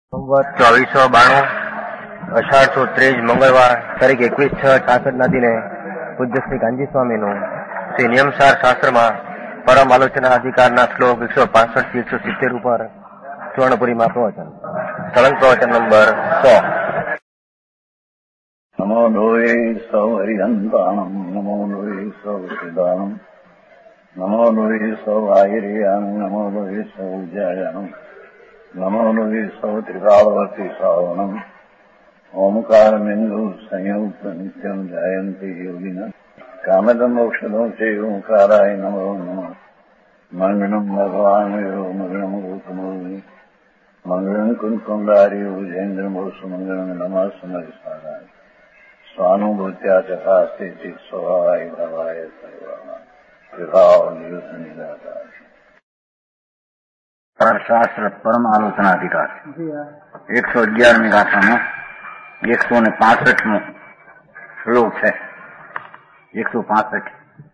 2492 અષાઢ સુદ 13 મંગળવાર તારીખ 21/6/66 દિને પૂજ્ય શ્રી ગાંધી સ્વામીનું શ્રી નિયમસાર શાસ્ત્રમાં પરમ આલોચના અધિકારના શ્લોક 165 થી 170 ઉપર સુવર્ણપુરીમાં પ્રવચન. સળંગ પ્રવચન નંબર 100. નમો લોહે સૌ હરિહંતાણમ, નમો લોહે સૌ સિદાનમ, નમો લોહે સૌ આયર્યાનમ, નમો લોહે સૌ જયાનમ, નમો લોહે સૌ ત્રિકાળવતી સાવનમ. ઓમકાર બિંદુ સંયુક્ત નિત્યમ જાયંતિ યોગિના કામદમ મોક્ષદો છે ઓંકારાય નમો નમઃ. મંગળમ ભગવાન મંગળમ ગૌતમોની મંગળમ કુંકુંડારી ભુજેન્દ્રમો સુમંગળમ નમઃ સમરિસારાય સ્વાનુભૂત્યા ચકાસ્તે ચિત સ્વભાવાય ભવાય સર્વાના વિભાવ નિયુત નિરાકાર. શાસ્ત્ર પરમ આલોચના અધિકાર 111મી ગાથામાં 165મો શ્લોક છે. 165.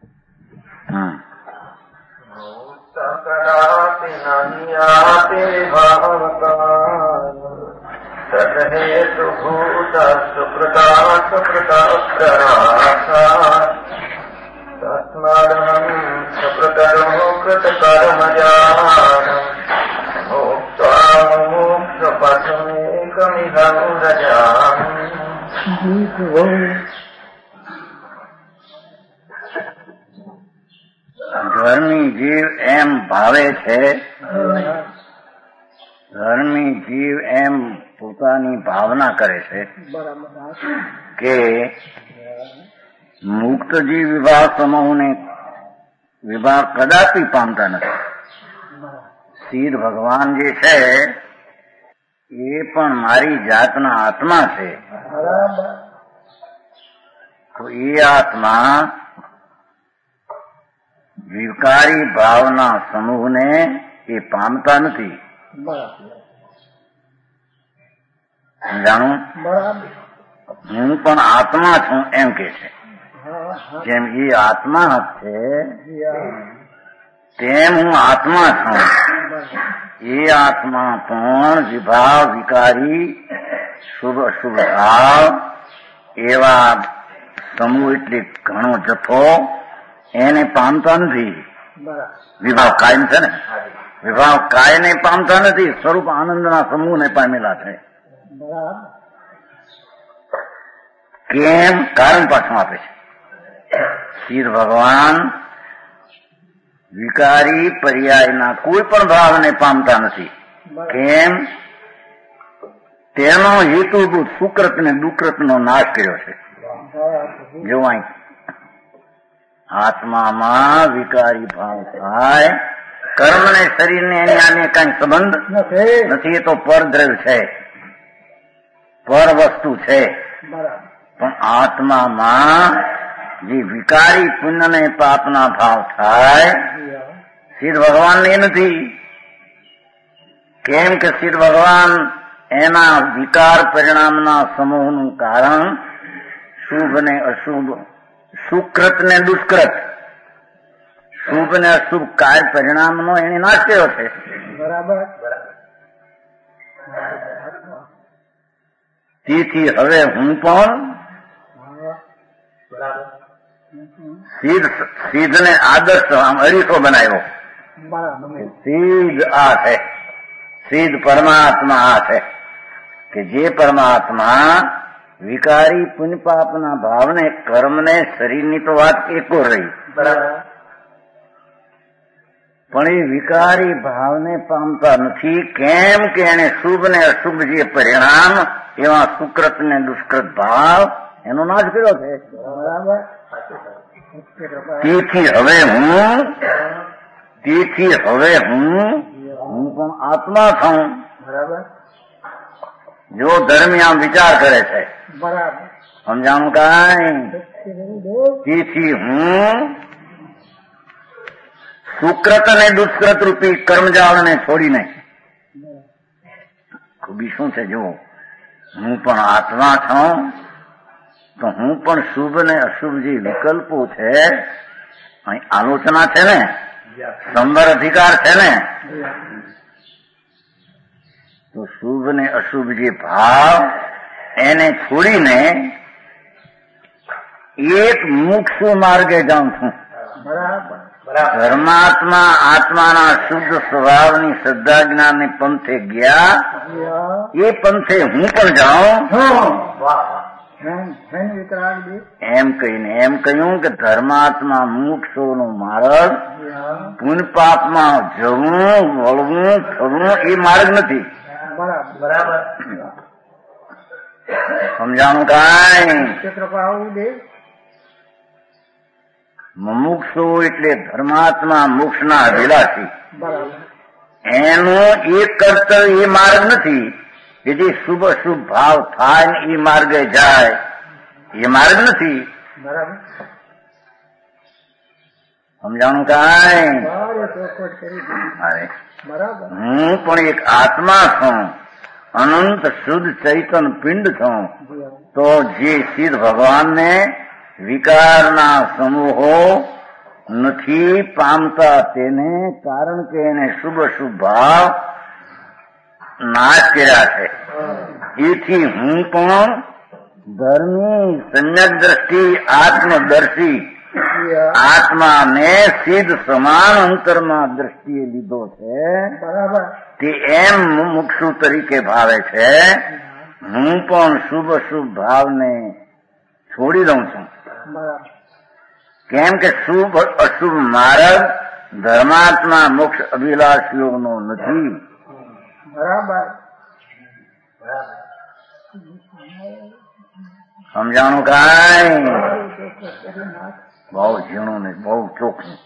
તસ્માદહં સપ્રકરો કૃતકર્મજાન ધર્મી જીવ એમ ભાવે છે, ધર્મી જીવ એમ પોતાની ભાવના કરે છે કે મુક્ત જીવ વિભાગ સમૂહને વિભાગ કદાપી પામતા નથી. સિદ્ધ ભગવાન જે છે એ પણ મારી જાતના આત્મા છે, તો એ આત્મા વિકારી ભાવના સમૂહને એ પામતા નથી. જાણું હું પણ આત્મા છું એમ કે છે. જેમ એ આત્મા છે તેમ હું આત્મા છું. એ આત્મા પણ વિભાવ વિકારી શુભ અશુભ ભાવ એવા સમૂહ એટલે ઘણો જથ્થો એને પામતા નથી. વિભાવ કાયમ છે ને, વિભાવ કાયને પામતા નથી, સ્વરૂપ આનંદના સમૂહને પામેલા છે. કેમ? કારણ પાછું આપે છે. સિદ્ધ ભગવાન વિકારી પર્યાયના કોઈ પણ ભાવને પામતા નથી. કેમ? તેનો હેતુભૂત સુકૃત ને દુકૃતનો નાશ કર્યો છે. જો અહીં આત્મામાં વિકારી ભાવ થાય, કર્મ ને શરીરને એની આને કઈ સંબંધ નથી. એ તો પરદ્રવ્ય છે, પર વસ્તુ છે. પણ આત્મામાં જે વિકારી પુણ્ય ને પાપના ભાવ થાય, સિદ્ધ ભગવાનને એ નથી. કેમ કે સિદ્ધ ભગવાન એના વિકાર પરિણામના સમૂહનું કારણ શુભ ને અશુભ, સુકૃત ને દુષ્કૃત, શુભ ને અશુભ કાર્ય પરિણામનો એને નાશ કર્યો છે. તેથી હવે હું પણ સિદ્ધ ને આદર્શ અરીસો બનાવ્યો. સિદ્ધ આ છે, સિદ્ધ પરમાત્મા આ છે કે જે પરમાત્મા વિકારી પુણ્ય પાપના ભાવને, કર્મને, શરીરની તો વાત એકો રહી, પણ એ વિકારી ભાવને પામતા નથી. કેમ કે એને શુભ ને અશુભ જે પરિણામ એવા સુકૃત ને દુષ્કૃત ભાવ એનો નાશ કર્યો છે. તેથી હવે હું પણ આત્મા છું. જો ધર્મી આમ વિચાર કરે છે, સમજાણું કાંઈ? તેથી હું સુકૃત અને દુષ્કૃત રૂપી કર્મજાળને છોડીને, ખૂબી શું છે? જો હું પણ આત્મા છું તો હું પણ શુભ ને અશુભ જે વિકલ્પો છે, અહીં આલોચના છે ને, સંબર અધિકાર છે ને, તો શુભ ને અશુભ જે ભાવ એને છોડીને એક મુક્ષુ માર્ગે જાઉં છું. ધર્માત્મા આત્માના શુદ્ધ સ્વભાવની શ્રદ્ધા જ્ઞાનને પંથે ગયા, એ પંથે હું પણ જાઉં એમ કહીને એમ કહ્યું કે ધર્માત્મા મુક્ષોનો માર્ગ પુણ્ય પાપમાં જવું, વળવું, થવું એ માર્ગ નથી. બરાબર સમજાણું કાંઈ? મુમુક્ષુ એટલે ધર્માત્મા મોક્ષના અભિલાષી. એનું એક કર્તવ્ય એ માર્ગ નથી કે જે શુભ અશુભ ભાવ થાય ને એ માર્ગે જાય, એ માર્ગ નથી. સમજાણું કાંઈ? હું પણ એક આત્મા છું, અનંત શુદ્ધ ચૈતન પિંડ છું. તો જે સિદ્ધ ભગવાનને વિકારના સમૂહો નથી પામતા તેને કારણ કે એને શુભ શુભ ભાવ નાશ કર્યા છે. એથી હું પણ ધર્મી સમ્યક દ્રષ્ટિ આત્મદર્શી આત્માને સિદ્ધ સમાન અંતરમાં દ્રષ્ટિએ લીધો છે. તે એમ મુક્ષુ તરીકે ભાવે છે. હું પણ શુભ શુભ ભાવને છોડી દઉં છું. કેમ કે શુભ અશુભ માર્ગ ધર્માત્મા મોક્ષ અભિલાષીઓનો નથી. સમજાણું કાંઈ? બહુ ઝીણું ને બહુ ચોખ્ખું.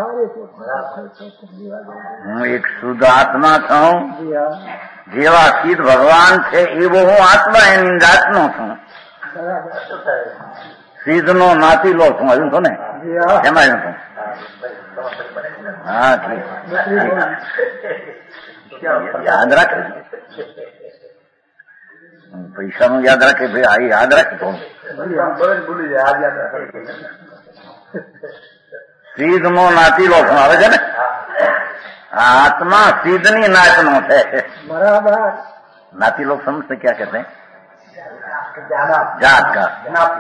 હું એક શુદ્ધ આત્મા છું. જેવા સિદ્ધ ભગવાન છે એવો હું આત્મા એની જાતનો છું. સિદ્ધનો નાતીલો છું. હજુ છો ને એમાં જ છું. હા ઠીક, યાદ રાખે. પૈસાનું યાદ રાખે ભાઈ, આ યાદ રાખે થોડું. સિદ્ધનો નાતીલો છું આવે છે ને. आत्मा सीधनी नाचनो है. बराबर. नाती लोग समझते क्या कहते हैं? जात का.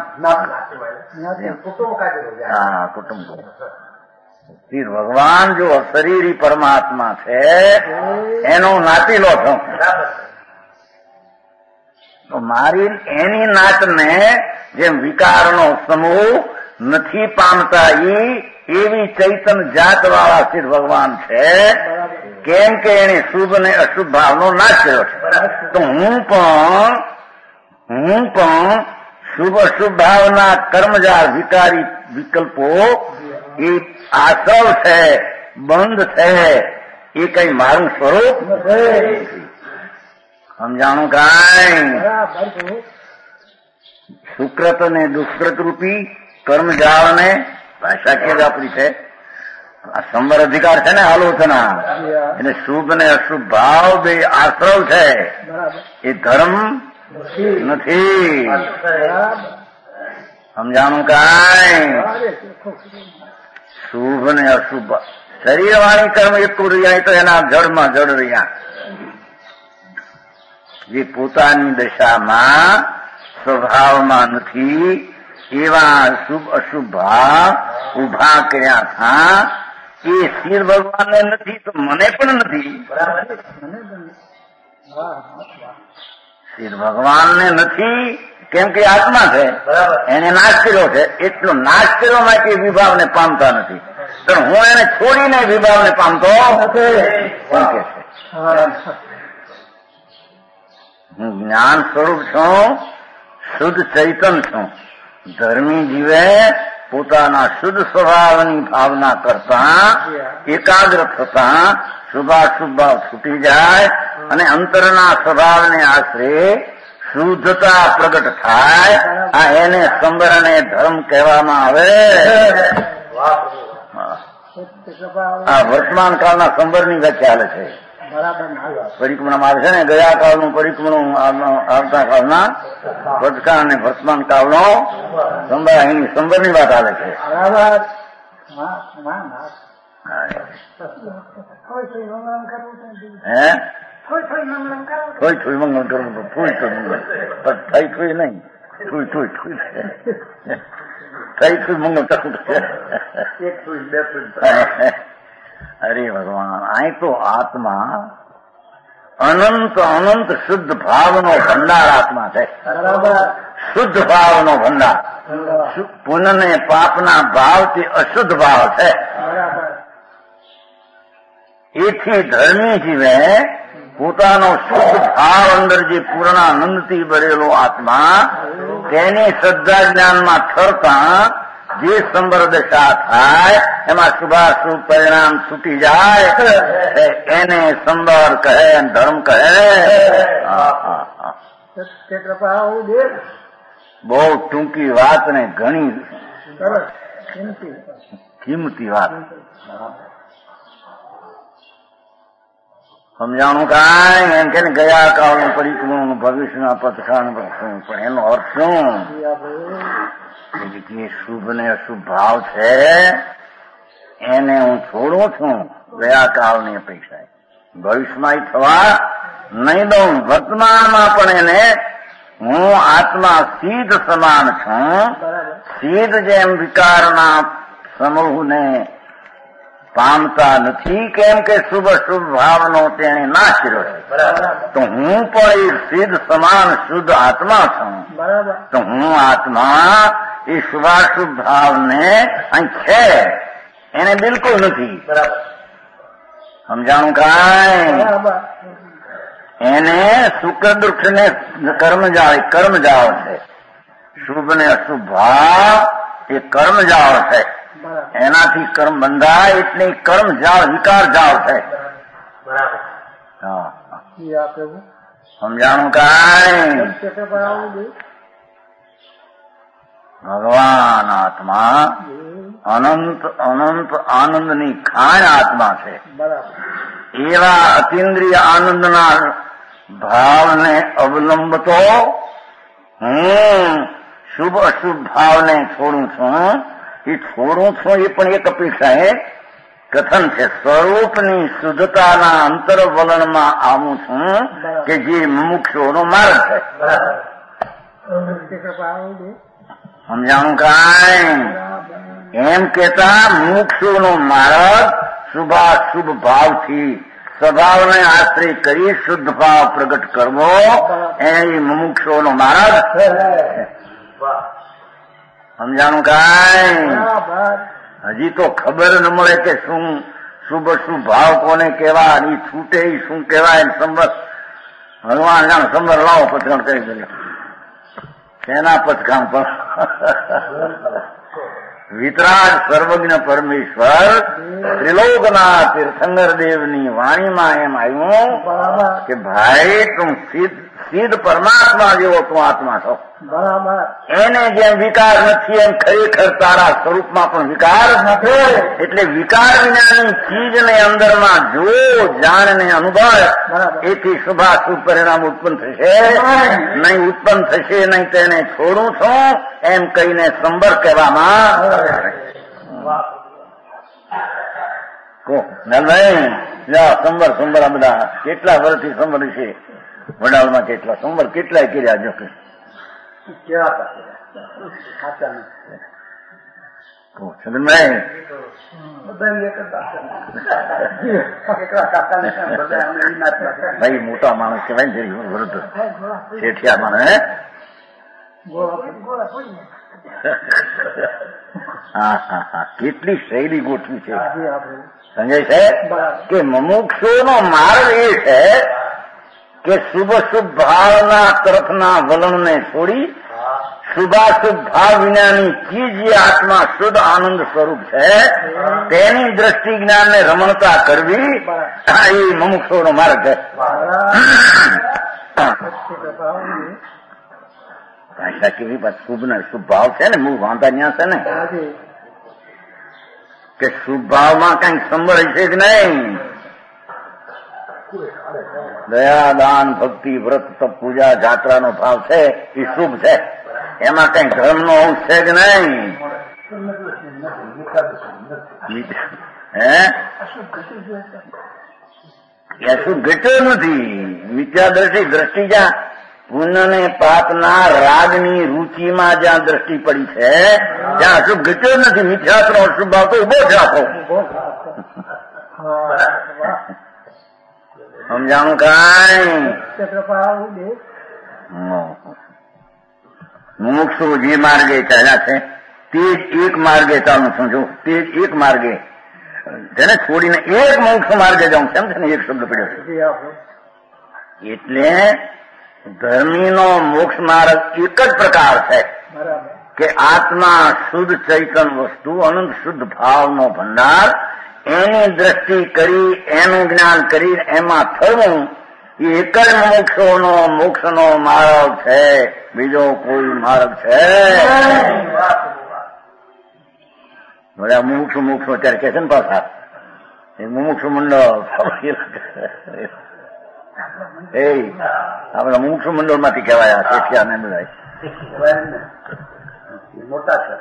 कुटुंब का जो. हाँ, कुटुंब को. फिर भगवान जो शरीरी परमात्मा છે એનો નાતીલો છું. તો મારી એની નાચને જેમ વિકારનો સમૂહ નથી પામતા એવી ચૈતન જાત વાળા સિદ્ધ ભગવાન છે. કેમ કે એને શુભ ને અશુભ ભાવનો નાશ કર્યો છે. તો હું પણ શુભ અશુભ ભાવના કર્મજાળ વિકારી વિકલ્પો એ આસવ છે, બંધ છે. એ કઈ મારું સ્વરૂપ નથી. સમજાણું કાંઈ? સુકૃત અને દુષ્કૃત રૂપી કર્મજાળને ભાષા કેવી આપણી છે. આ સંવર અધિકાર છે ને આલોચના, એટલે શુભ ને અશુભ ભાવ બે આશ્રવ છે. એ ધર્મ નથી. સમજાણું કાંઈ? શુભ ને અશુભ શરીર વાણી કર્મ એક રહ્યા તો એના જડમાં જડ રહ્યા. જે પોતાની દશામાં સ્વભાવમાં નથી એવા શુભ અશુભ ભાવ ઉભા કર્યા હતા. એ શિર ભગવાનને નથી તો મને પણ નથી. શિર ભગવાનને નથી કેમ કે આત્મા છે, એને નાશ કર્યો છે. એટલો નાશ કર્યો માટે વિભાવને પામતા નથી. પણ હું એને છોડીને વિભાવને પામતો નથી. હું જ્ઞાન સ્વરૂપ છું, શુદ્ધ ચૈતન છું. ધર્મી જીવે પોતાના શુદ્ધ સ્વભાવની ભાવના કરતા એકાગ્ર થતા શુભાશુભ ભાવ છૂટી જાય અને અંતરના સ્વભાવને આશરે શુદ્ધતા પ્રગટ થાય. આ એને સંબર અને ધર્મ કહેવામાં આવે. આ વર્તમાન કાળના સંબરની વ્યાખ્યા ચાલે છે. પરિક્રમણામાં આવે છે ને, ગયા કાળનું પરિક્રમણું, આવતા કાળના ભટકા અને વર્તમાન કાળનો સંબર. એની સંબરની વાત આવે છે. હે થોડી મંગળ કરો. થોડી મંગળ કરવું તો થોડી મંગળ, પણ થઈ નહીં, થોડી થઈ મંગળ કરવું. એક થોડી બે થોડી. અરે ભગવાન, અહીં તો આત્મા અનંત અનંત શુદ્ધ ભાવનો ભંડાર આત્મા છે. બરાબર. શુદ્ધ ભાવનો ભંડાર. પુણ્ય ને પાપના ભાવથી અશુદ્ધ ભાવ છે. બરાબર. એથી ધર્મી જીવે પોતાનો શુદ્ધ ભાવ અંદર જે પૂર્ણાનંદથી ભરેલો આત્મા તેની શ્રદ્ધા જ્ઞાનમાં ઠરતા જે સંબર દશા થાય એમાં શુભાશુભ પરિણામ છૂટી જાય એને સંબર કહે, ધર્મ કહે. કૃપા દેવ. બહુ ટૂંકી વાત ને ઘણી સરસ કિંમતી વાત. સમજાણું કાંઈ એમ કે ગયા કાળનું પરિક્રમણનું ભવિષ્યના પથખાણ પણ એનો અર્થ શું? જે શુભ ને અશુભ ભાવ છે એને હું છોડું છું ગયા કાળની અપેક્ષાએ. ભવિષ્યમાં થવા નહીં દઉં. વર્તમાનમાં પણ એને હું આત્મા સીધ સમાન છું. સીધ જેમ વિકારના સમૂહને પામતા નથી, કેમ કે શુભ અશુભ ભાવનો તેને નાશ કર્યો છે, તો હું પણ એક સિદ્ધ સમાન શુદ્ધ આત્મા છું. તો હું આત્મા એ શુભાશુભ ભાવને અહીં છે એને બિલકુલ નથી. સમજાણું કાંઈ? એને સુખ દુઃખ ને કર્મ જાળ છે. શુભ ને અશુભ ભાવ એ કર્મ જાળ છે. એનાથી કર્મ બંધાય એટલે કર્મ જાળ વિકાર જાળ છે. સમજાણું કાંઈ? ભગવાન આત્મા અનંત અનંત આનંદની ખાણ આત્મા છે. એવા અતિન્દ્રિય આનંદના ભાવને અવલંબતો હું શુભ અશુભ ભાવને છોડું છું. એ છોડું છું એ પણ એક અપેક્ષા કથન છે. સ્વરૂપની શુદ્ધતાના અંતરવલણમાં આવું છું કે જે મુમુક્ષુઓનો માર્ગ છે. સમજાણું કાંઈ? એમ કેતા મુમુક્ષુઓનો માર્ગ શુભાશુભ ભાવથી સ્વભાવને આશ્રય કરી શુદ્ધ ભાવ પ્રગટ કરવો એ મુમુક્ષુઓનો માર્ગ. સમજાણું કાંઈ? હજી તો ખબર ન મળે કે શું શુભ શુભ ભાવ કોને કહેવા, એ છૂટે શું કહેવાય. સંબર ભગવાન જાણ સંબર લાવો પથકાણ કરી દે. શેના પથકાણ પર? વિતરાગ સર્વજ્ઞ પરમેશ્વર ત્રિલોકના તીર્થંકર દેવની વાણીમાં એમ આવ્યું કે ભાઈ તું સિદ્ધ પરમાત્મા જેવો તું આત્મા છો. એને જેમ વિકાર નથી એમ ખરેખર તારા સ્વરૂપમાં પણ વિકાર નથી. એટલે વિકાર વિનાની ચીજને અંદરમાં જો જાણને અનુભવ એથી શુભાશુભ પરિણામ ઉત્પન્ન થશે નહીં. ઉત્પન્ન થશે નહીં તેને છોડું છું એમ કહીને સંબર કહેવામાં. નલભાઈ સંબર સંબર આ બધા કેટલા વર્ષથી સંબર છે વડાલમાં? કેટલા સંબર કેટલાય કર્યા જો કે ભાઈ મોટા માણસ કહેવાય ને જરી વૃદ્ધ શેઠિયા માણસ. હા હા હા, કેટલી શૈલી ગોઠવી છે. સમજાય છે કે મુમુક્ષુનો માર્ગ એ છે કે શુભ શુભ ભાવના તરફના વલણને છોડી શુભાશુભ ભાવ વિનાની ચીજ જે આત્મા શુદ્ધ આનંદ સ્વરૂપ છે તેની દ્રષ્ટિ જ્ઞાનને રમણતા કરવી એ મુમુક્ષુનો માર્ગ છે. ભાષા કેવી વાત. શુભ ને શુભ ભાવ છે ને મૂળ વાંધા ન્યા છે ને કે શુભ ભાવમાં કઈક સંબર છે કે નહીં? દયા દાન ભક્તિ વ્રત તપ પૂજા જાત્રાનો ભાવ છે એ શુભ છે. એમાં કઈ ધર્મનો અંશ છે કે નહીં? શું ઘટ્યો નથી. મિથ્યા દ્રષ્ટિ જ્યાં પુણ્ય ને પાપના રાગની રૂચિમાં જ્યાં દ્રષ્ટિ પડી છે ત્યાં અશુભ ઘટ્યો નથી. મિથ્યાત્વ અશુભ ભાવ તો ઉભો જ રાખો. સમજાણું કાંઈ? મુમુક્ષુ જે માર્ગે ચાલ્યા છે તે જ એક માર્ગે ચાલુ સમજો. તે જ એક માર્ગે જેને છોડીને એક મોક્ષ માર્ગે જાઉં છે એમ છે ને એક શબ્દ પડ્યો છે. એટલે ધર્મીનો મોક્ષ માર્ગ એક જ પ્રકાર છે કે આત્મા શુદ્ધ ચૈતન વસ્તુ અનંત શુદ્ધ ભાવનો ભંડાર એની દ્રષ્ટિ કરી એનું જ્ઞાન કરી એમાં થવું એ એક જ મોક્ષનો માર્ગ છે. બીજો કોઈ માર્ગ છે? બોલે મુમુક્ષુ અત્યારે કે છે ને પાછા એ મુમુક્ષુ મંડળ આપડે મુમુક્ષુ મંડળ માંથી કહેવાયા શેઠિયા ને બધા મોટા છે.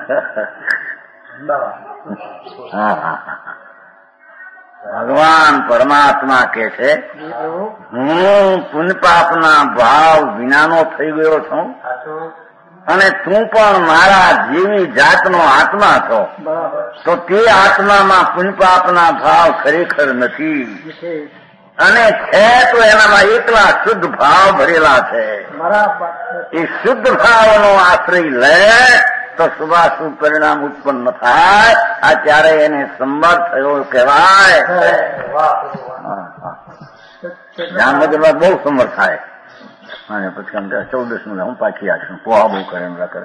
ભગવાન પરમાત્મા કે છે હું પુણ્ય પાપના ભાવ વિનાનો થઈ ગયો છું અને તું પણ મારા જેવી જાતનો આત્મા છો. તો તે આત્મામાં પુણ્ય પાપના ભાવ ખરેખર નથી અને છે તો એનામાં એકલા શુદ્ધ ભાવ ભરેલા છે. એ શુદ્ધ ભાવનો આશ્રય લે તો શુભાશુભ પરિણામ ઉત્પન્ન થાય. આ ત્યારે એને સંમત થયો કહેવાય. જામનગરમાં બહુ સમર્થ થાય અને પછી આમ 14 હું પાછી આવીશું. પોહા બહુ કરે એમ કરે.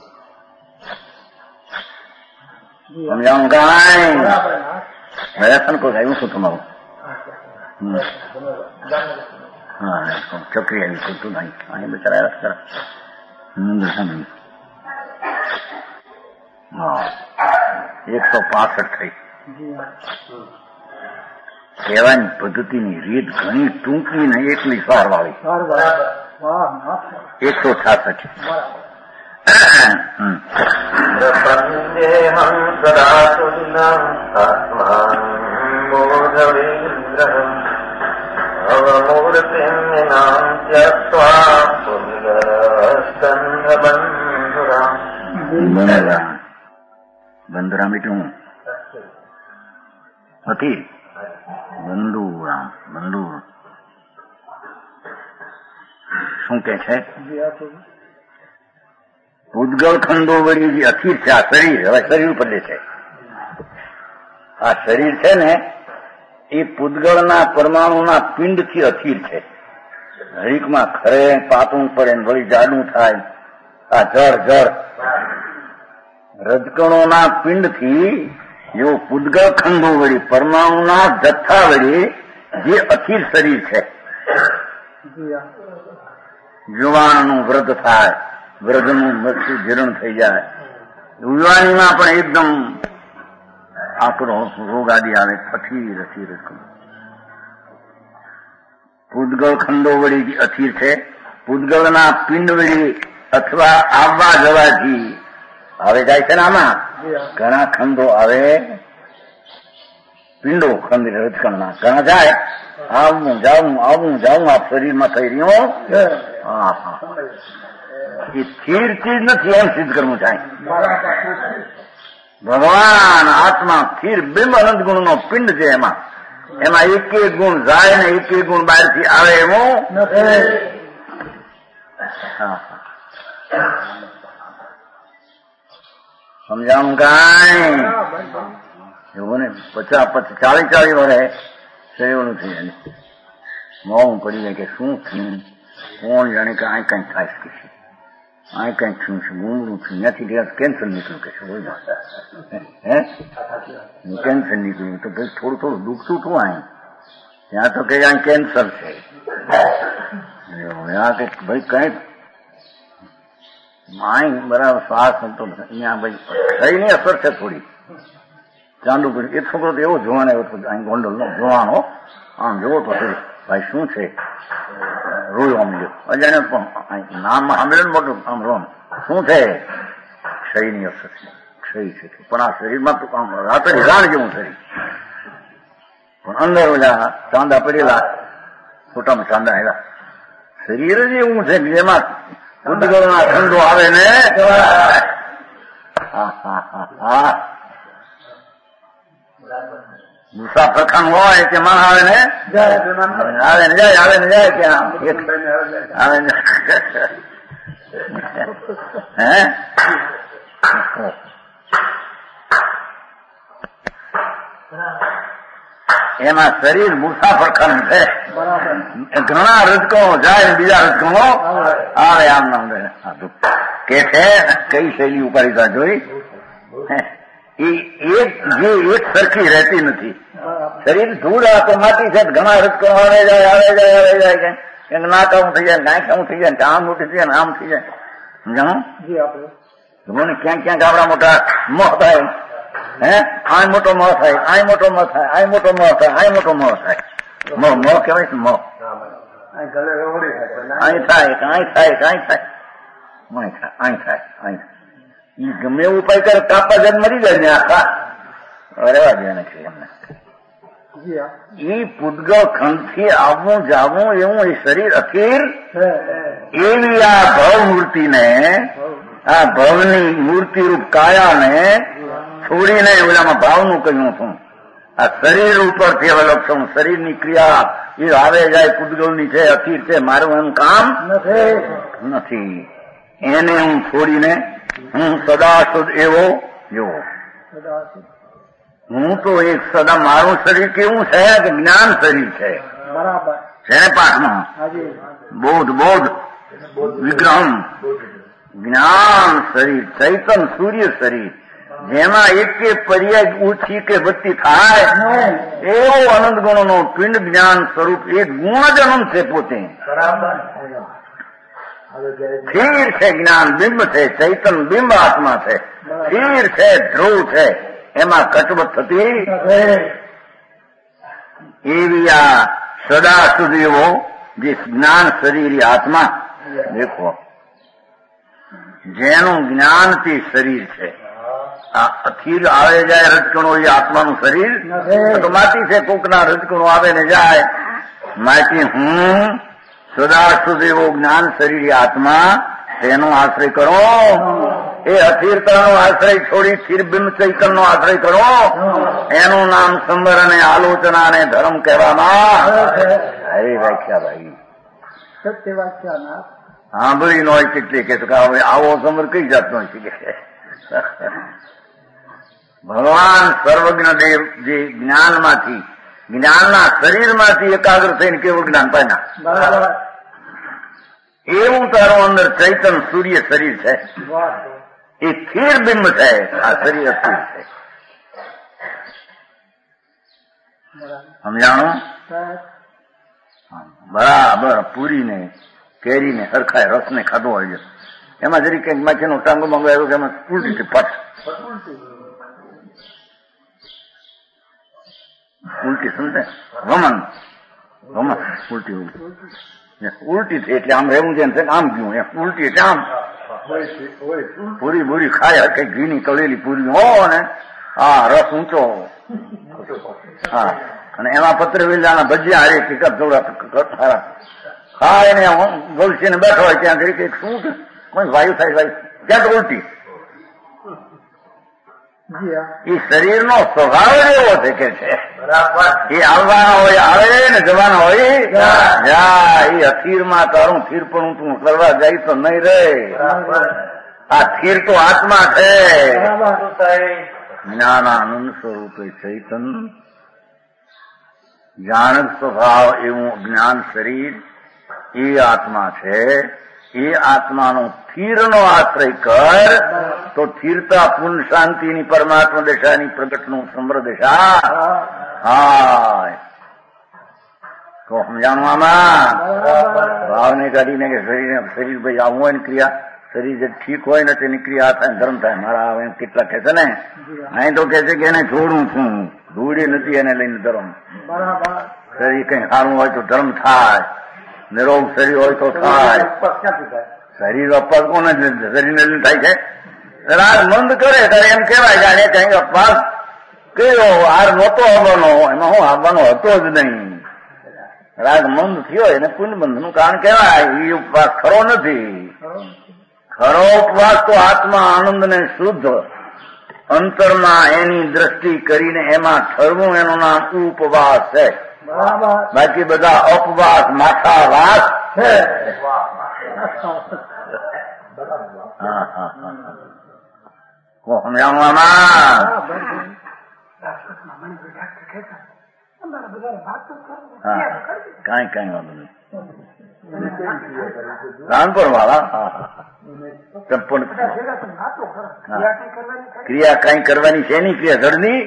સમજાવું કાંઈ? મેરેથન કોઈ આવ્યું શું તમારું? હા ચકરી આવી ખોટું નહીં. અહીં બિચારા રસ્તા દર્શન હા 165 થઈ. કહેવાની પદ્ધતિની રીત ઘણી ટૂંકી ને એકલી સાર વાળી 166. પ્રપન્નેહં સદા સુન્નં આત્માન બોધવેન્દ્રઃ અવમૂર્તિં વિનાં ત્યક્ત્વા પુનરસ્કન્ધબંધુરાં. બંધુરામ એટલે હતી બંધુરામ. બંધુ શું કે છે? પૂદગળ ખંડો વળી જે અથીર છે આ શરીર. હવે શરીર ઉપર લે છે. આ શરીર છે ને એ પૂદગળના પરમાણુના પિંડથી અથીર છે. હરીકમાં ખરે પાતળું પડે ને વળી જાડું થાય. આ જળ રજકણોના પિંડથી એવો પૂદગળ ખંડો વળી પરમાણુના જથ્થા વળી જે અથીર શરીર છે. જુવાનનું વ્રત થાય, વ્રતનું મૃત્યુ જીર્ણ થઈ જાય. યુવાનીમાં પણ એકદમ આકરો રોગ આદિ આવે. અથીર પૂદગળ ખંડો વળી જે અથીર છે. પૂદગળના પિંડ વળી અથવા આવવા જવાથી આવે જાય છે ને આમાં ઘણા ખંડો આવે. પિંડો ખંડ રજકણના ઘણા જાય. આવું જાઉં આ શરીરમાં થઈ રહ્યો. એ સ્થિર ચીજ નથી એમ સિદ્ધ કરવું થાય. ભગવાન આત્મા સ્થિર બિંબ અનંત ગુણનો પિંડ છે. એમાં એક એક ગુણ જાય ને એક એક ગુણ બહારથી આવે એવું સમજાવું કાંઈ? એવું ને 40 વર્ષે શરીરનું થઈ જાય. મોં પડી જાય કે શું થયું? કોણ જાણે કે આ કઈ થાય છે? આ કઈ થયું છે? ગુમડું થયું. ત્યાંથી કેન્સર નીકળ્યું કે કેન્સર નીકળ્યું તો ભાઈ થોડું દુખતું હતું. અહીં ત્યાં તો કે આ કેન્સર છે. ભાઈ કઈ બરાબર શ્વાસ હતો અહીંયા ભાઈ શરીરની અસર છે થોડી. ચાંદુ પડ્યું. એક છોકરો તો એવો જોવાનો એવો અહીં ગોંડલ નો જોવાનો આમ જોવો તો ભાઈ શું છે? રોયો આમ લ્યો અજાણે પણ નામ સાંભળ્યું મોટું આમ રોમ શું છે? ક્ષયની અસર છે. ક્ષય છે પણ આ શરીરમાં તો આમ રાતે હિરાણ જેવું શરીર. પણ અંદર ઓલા ચાંદા પડેલા ખોટામાં ચાંદા આવ્યા. શરીર જ એવું છે કે જેમાં ઉદગળના ઠંડો આવે ને મુસાફર ખાન હોય તેમાં આવે ને આવે ને જાય આવે ને જાય ત્યાં આવે ને હે એમાં શરીર મુસાફર ખાન છે. ઘણા રજકણો જાય બીજા રજકણો આવે આમ નામ કે છે. કઈ શૈલી ઉપાડી જોઈ એક સરખી રહેતી નથી. શરીર ધૂળ તો માટી છે. ઘણા રજકણો આવે જાય આવે જાય આવે જાય કે નાક આવું થઈ જાય નાક આવું થઈ જાય આમ મોટી થઈ જાય આમ થઈ જાય. સમજાણું ક્યાંક ક્યાંક આપણા મોટા મોહ થાય. હે આ મોટો મોહ થાય આ મોટો મોહ થાય આ મોટો મોહ થાય આ મોટો મોહ થાય. મોહ મોહ કહેવાય છે મોહ. અહીં થાય કાંઈ થાય કાંઈ થાય અહીં થાય અહીં એ ગમે એવું ઉપાય કરે કાપા જન મરી જાય ને આખા રહેવા દે નથી એમને. એ પૂતગળ ખંડથી આવવું જાવું એવું એ શરીર અખીર એવી આ ભવ મૂર્તિને આ ભવની મૂર્તિરૂપ કાયાને છોડીને ઓલામાં ભાવનું કહ્યું છું. આ શરીર ઉપરથી અવલક્ષ છું. શરીરની ક્રિયા એ આવે જાય પૂતગળની છે અખીર છે મારું એનું કામ નથી. એને હું છોડીને હું સદાશુદ્ધ એવો જેવો હું તો એક સદા મારું શરીર કેવું છે કે જ્ઞાન શરીર છે. છે ને પાઠમાં બોધ બોધ વિગ્રહમ જ્ઞાન શરીર ચૈતન સૂર્ય શરીર જેમાં એક પર્યાય ઓછી કે વધતી થાય એવો અનંત ગુણોનો પિંડ જ્ઞાન સ્વરૂપ એક ગુણ જ અનંત છે પોતે. સ્થિર છે જ્ઞાન બિંબ છે ચૈતન બિંબ આત્મા છે. સ્થિર છે ધ્રુવ છે એમાં કટવત થતી એવી આ સદા સુધી એવો જે જ્ઞાન શરીર આત્મા દેખો જેનું જ્ઞાનથી શરીર છે. આ અખીર આવે જાય રજકણો એ આત્માનું શરીર તો માટી છે. કોકના રજકણો આવે ને જાય માટી હું સદા સુધી એવો જ્ઞાન શરીર આત્મા તેનો આશ્રય કરો. એ અસ્થિરતાનો આશ્રય છોડી સ્થિરબિંબ ચૈતનનો આશ્રય કરો. એનું નામ સંવર અને આલોચના અને ધર્મ કહેવામાં હરી વ્યાખ્યા ભાઈ સત્ય વાક્યા સાંભળી ન હોય કેટલી કે હવે આવો સંવર કઈ જાતનો છે કે ભગવાન સર્વજ્ઞ દેવ જે જ્ઞાનમાંથી જ્ઞાનના શરીરમાંથી એકાગ્ર થઈને કેવું જ્ઞાન પામ્યા એવું તારું અંદર ચૈતન સૂર્ય શરીર છે. એ સ્થિર બિંબ છે. આ શરીર અસ્થિર છે. સમજાણું બરાબર. પૂરીને કેરીને હરખાય રસને ખાધો હોય એમાં જરી કંઈક માછીનો ટાંગો મંગાવ્યો કે એમાં ઉલટી પટ ઉલટી સમજે વમન વમન ઉલટી ઉલટી થઈ એટલે આમ રહેવું છે આમ ગયું ઉલટી એટલે આમ પૂરી બુરી ખાય કઈ ઘીની તળેલી પૂરી હો ને હા રસ ઊંચો હા અને એમાં પત્ર વેલાના ભજીયા હારે ટીકપ થોડા ખાય ને ગોલસી ને બેઠો હોય ત્યાં કરી શું કોઈ વાયુ થાય વાયુ ત્યાં તો ઉલટી. એ શરીરનો સ્વભાવ એવો છે કે છે એ આવવાના હોય આવે ને જવાના હોય જાય. એ અસ્થિરમાં તારું સ્થિરપણું તું કરવા જાય તો નહીં રે. આ સ્થિર તો આત્મા છે. જ્ઞાનાનંદ સ્વરૂપે ચૈતન જાણક સ્વભાવ એવું જ્ઞાન શરીર એ આત્મા છે. એ આત્માનો સ્થિરનો આશ્રય કર તો સ્થિરતા પૂર્ણ શાંતિની પરમાત્મા દશાની પ્રગટનું સમૃદ્ધ દશા હા તો સમજાણું આમાં ભાવને કાઢીને કે શરીર ભાઈ આવું હોય ને ક્રિયા શરીર જે ઠીક હોય ને તેની ક્રિયા થાય ધર્મ થાય. મારા હવે કેટલા કે છે ને અહીં તો કે છે કે એને છોડું છું ધૂળી નથી એને લઈને ધર્મ. શરીર કઈ સારું હોય તો ધર્મ થાય. નિરોગ શરીર હોય તો થાય. શરીર અપવાસ કોને શરીરને થાય છે? રાગ મંદ કરે ત્યારે એમ કહેવાય જાણે કઈ અપવાસ કયો હાર નહોતો આવવાનો, એમાં હું આવવાનો હતો જ નહીં. રાગ મંદ થયો એને પુણ્યબંધ નું કારણ કહેવાય. એ ઉપવાસ ખરો નથી. ખરો ઉપવાસ તો આત્મા આનંદ ને શુદ્ધ અંતરમાં એની દ્રષ્ટિ કરીને એમાં ઠરવું એનું નામ ઉપવાસ છે. બાકી બધા અપવાસ માથા વાસ છે. સમજાવવામાં કઈ વાંધો નહીં. રામપુર વાળા ક્રિયા કઈ કરવાની છે એની ક્રિયા જડની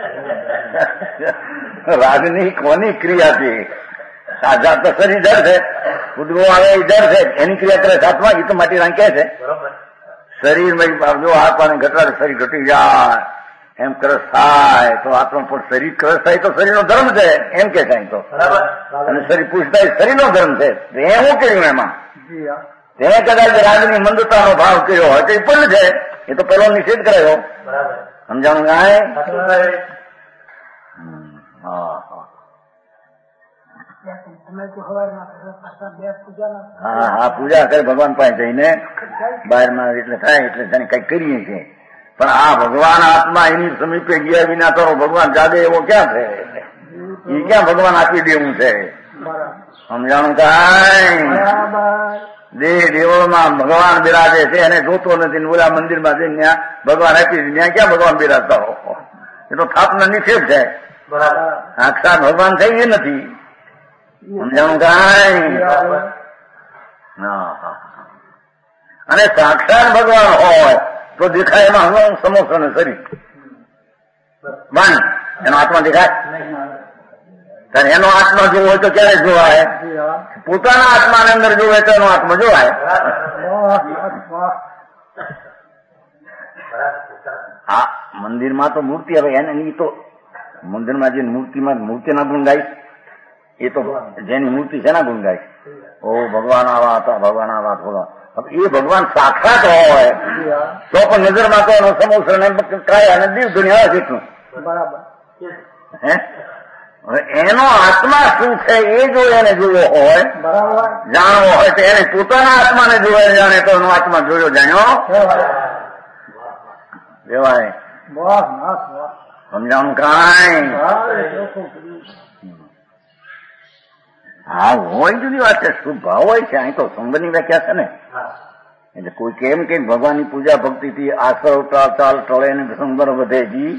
રાગની કોની ક્રિયા છે? સાજા તો શરીર જડ છે, કુદરો આવે એ જડ છે, એની ક્રિયા કરે સાતમાં એ તો માટી રાંગ કે છે. શરીરમાં જો આત્માને ઘટાડે શરીર ઘટી જાય એમ કરસ થાય તો આત્મા પણ શરીર કરસ થાય તો શરીરનો ધર્મ છે એમ કે થાય તો. અને શરીર પૂછતા શરીરનો ધર્મ છે એ શું કર્યું એમાં? તેને કદાચ રાગની મંદતાનો ભાવ કર્યો હોય તો એ પણ છે. એ તો પેલો નિષેધ કરાયો. સમજાણું કાંઈ? હા પૂજા કરે ભગવાન પાસે જઈને બહારમાં એટલે થાય એટલે તેને કઈ કરીએ છીએ. પણ આ ભગવાન આત્મા એની સમીપે ગયા વિના તો ભગવાન જાગે એવો ક્યાં છે? એ ક્યાં ભગવાન આપી દેવું છે? સમજાણું કાંઈ? દેહ દેવોમાં ભગવાન બિરાજે છે એને જોતો નથી. ઓલા મંદિરમાં જઈને ત્યાં ભગવાન આપી દે, ત્યાં ક્યાં ભગવાન બિરાજતા હો? એ તો થાપના નિષેધ છે. સાક્ષાત ભગવાન થઈ એ નથી. સમજાણું કાંઈ? અને સાક્ષાત ભગવાન હોય તો દેખાય એમાં હું સમોસો ને શરીર બંધ, એનો આત્મા દેખાય? એનો આત્મા જોવો હોય તો ક્યારે જોવાય? પોતાના આત્માને અંદર જોવે તો એનો આત્મા જોવાય. હા મંદિરમાં તો મૂર્તિ હવે એને તો મંદિરમાં જે મૂર્તિના ગુણ ગાય એ તો જેની મૂર્તિ છે ના ગુણ ગાય. ઓ ભગવાન આવા હતા, ભગવાન આવા થોડા. એ ભગવાન સાક્ષાત હોય તો પણ નજરમાં તો એનો સમોસર ને કાયા અને દીવ દુનિયા જેટલું. હે હવે એનો આત્મા શું છે એ જો એને જોવો હોય, જાણવો હોય તો એને પોતાના આત્માને જોવે જાણે તો એનો આત્મા જોયો જાણ્યો દેવાય. સમજાણું કાંઈ? હા હોય જુદી વાત છે. શુભ ભાવ હોય છે. અહીં તો સંગની વ્યાખ્યા છે ને. એટલે કોઈ કેમ કે ભગવાનની પૂજા ભક્તિથી આશ્રવ ચાલ ટળે ને સંબર વધે જી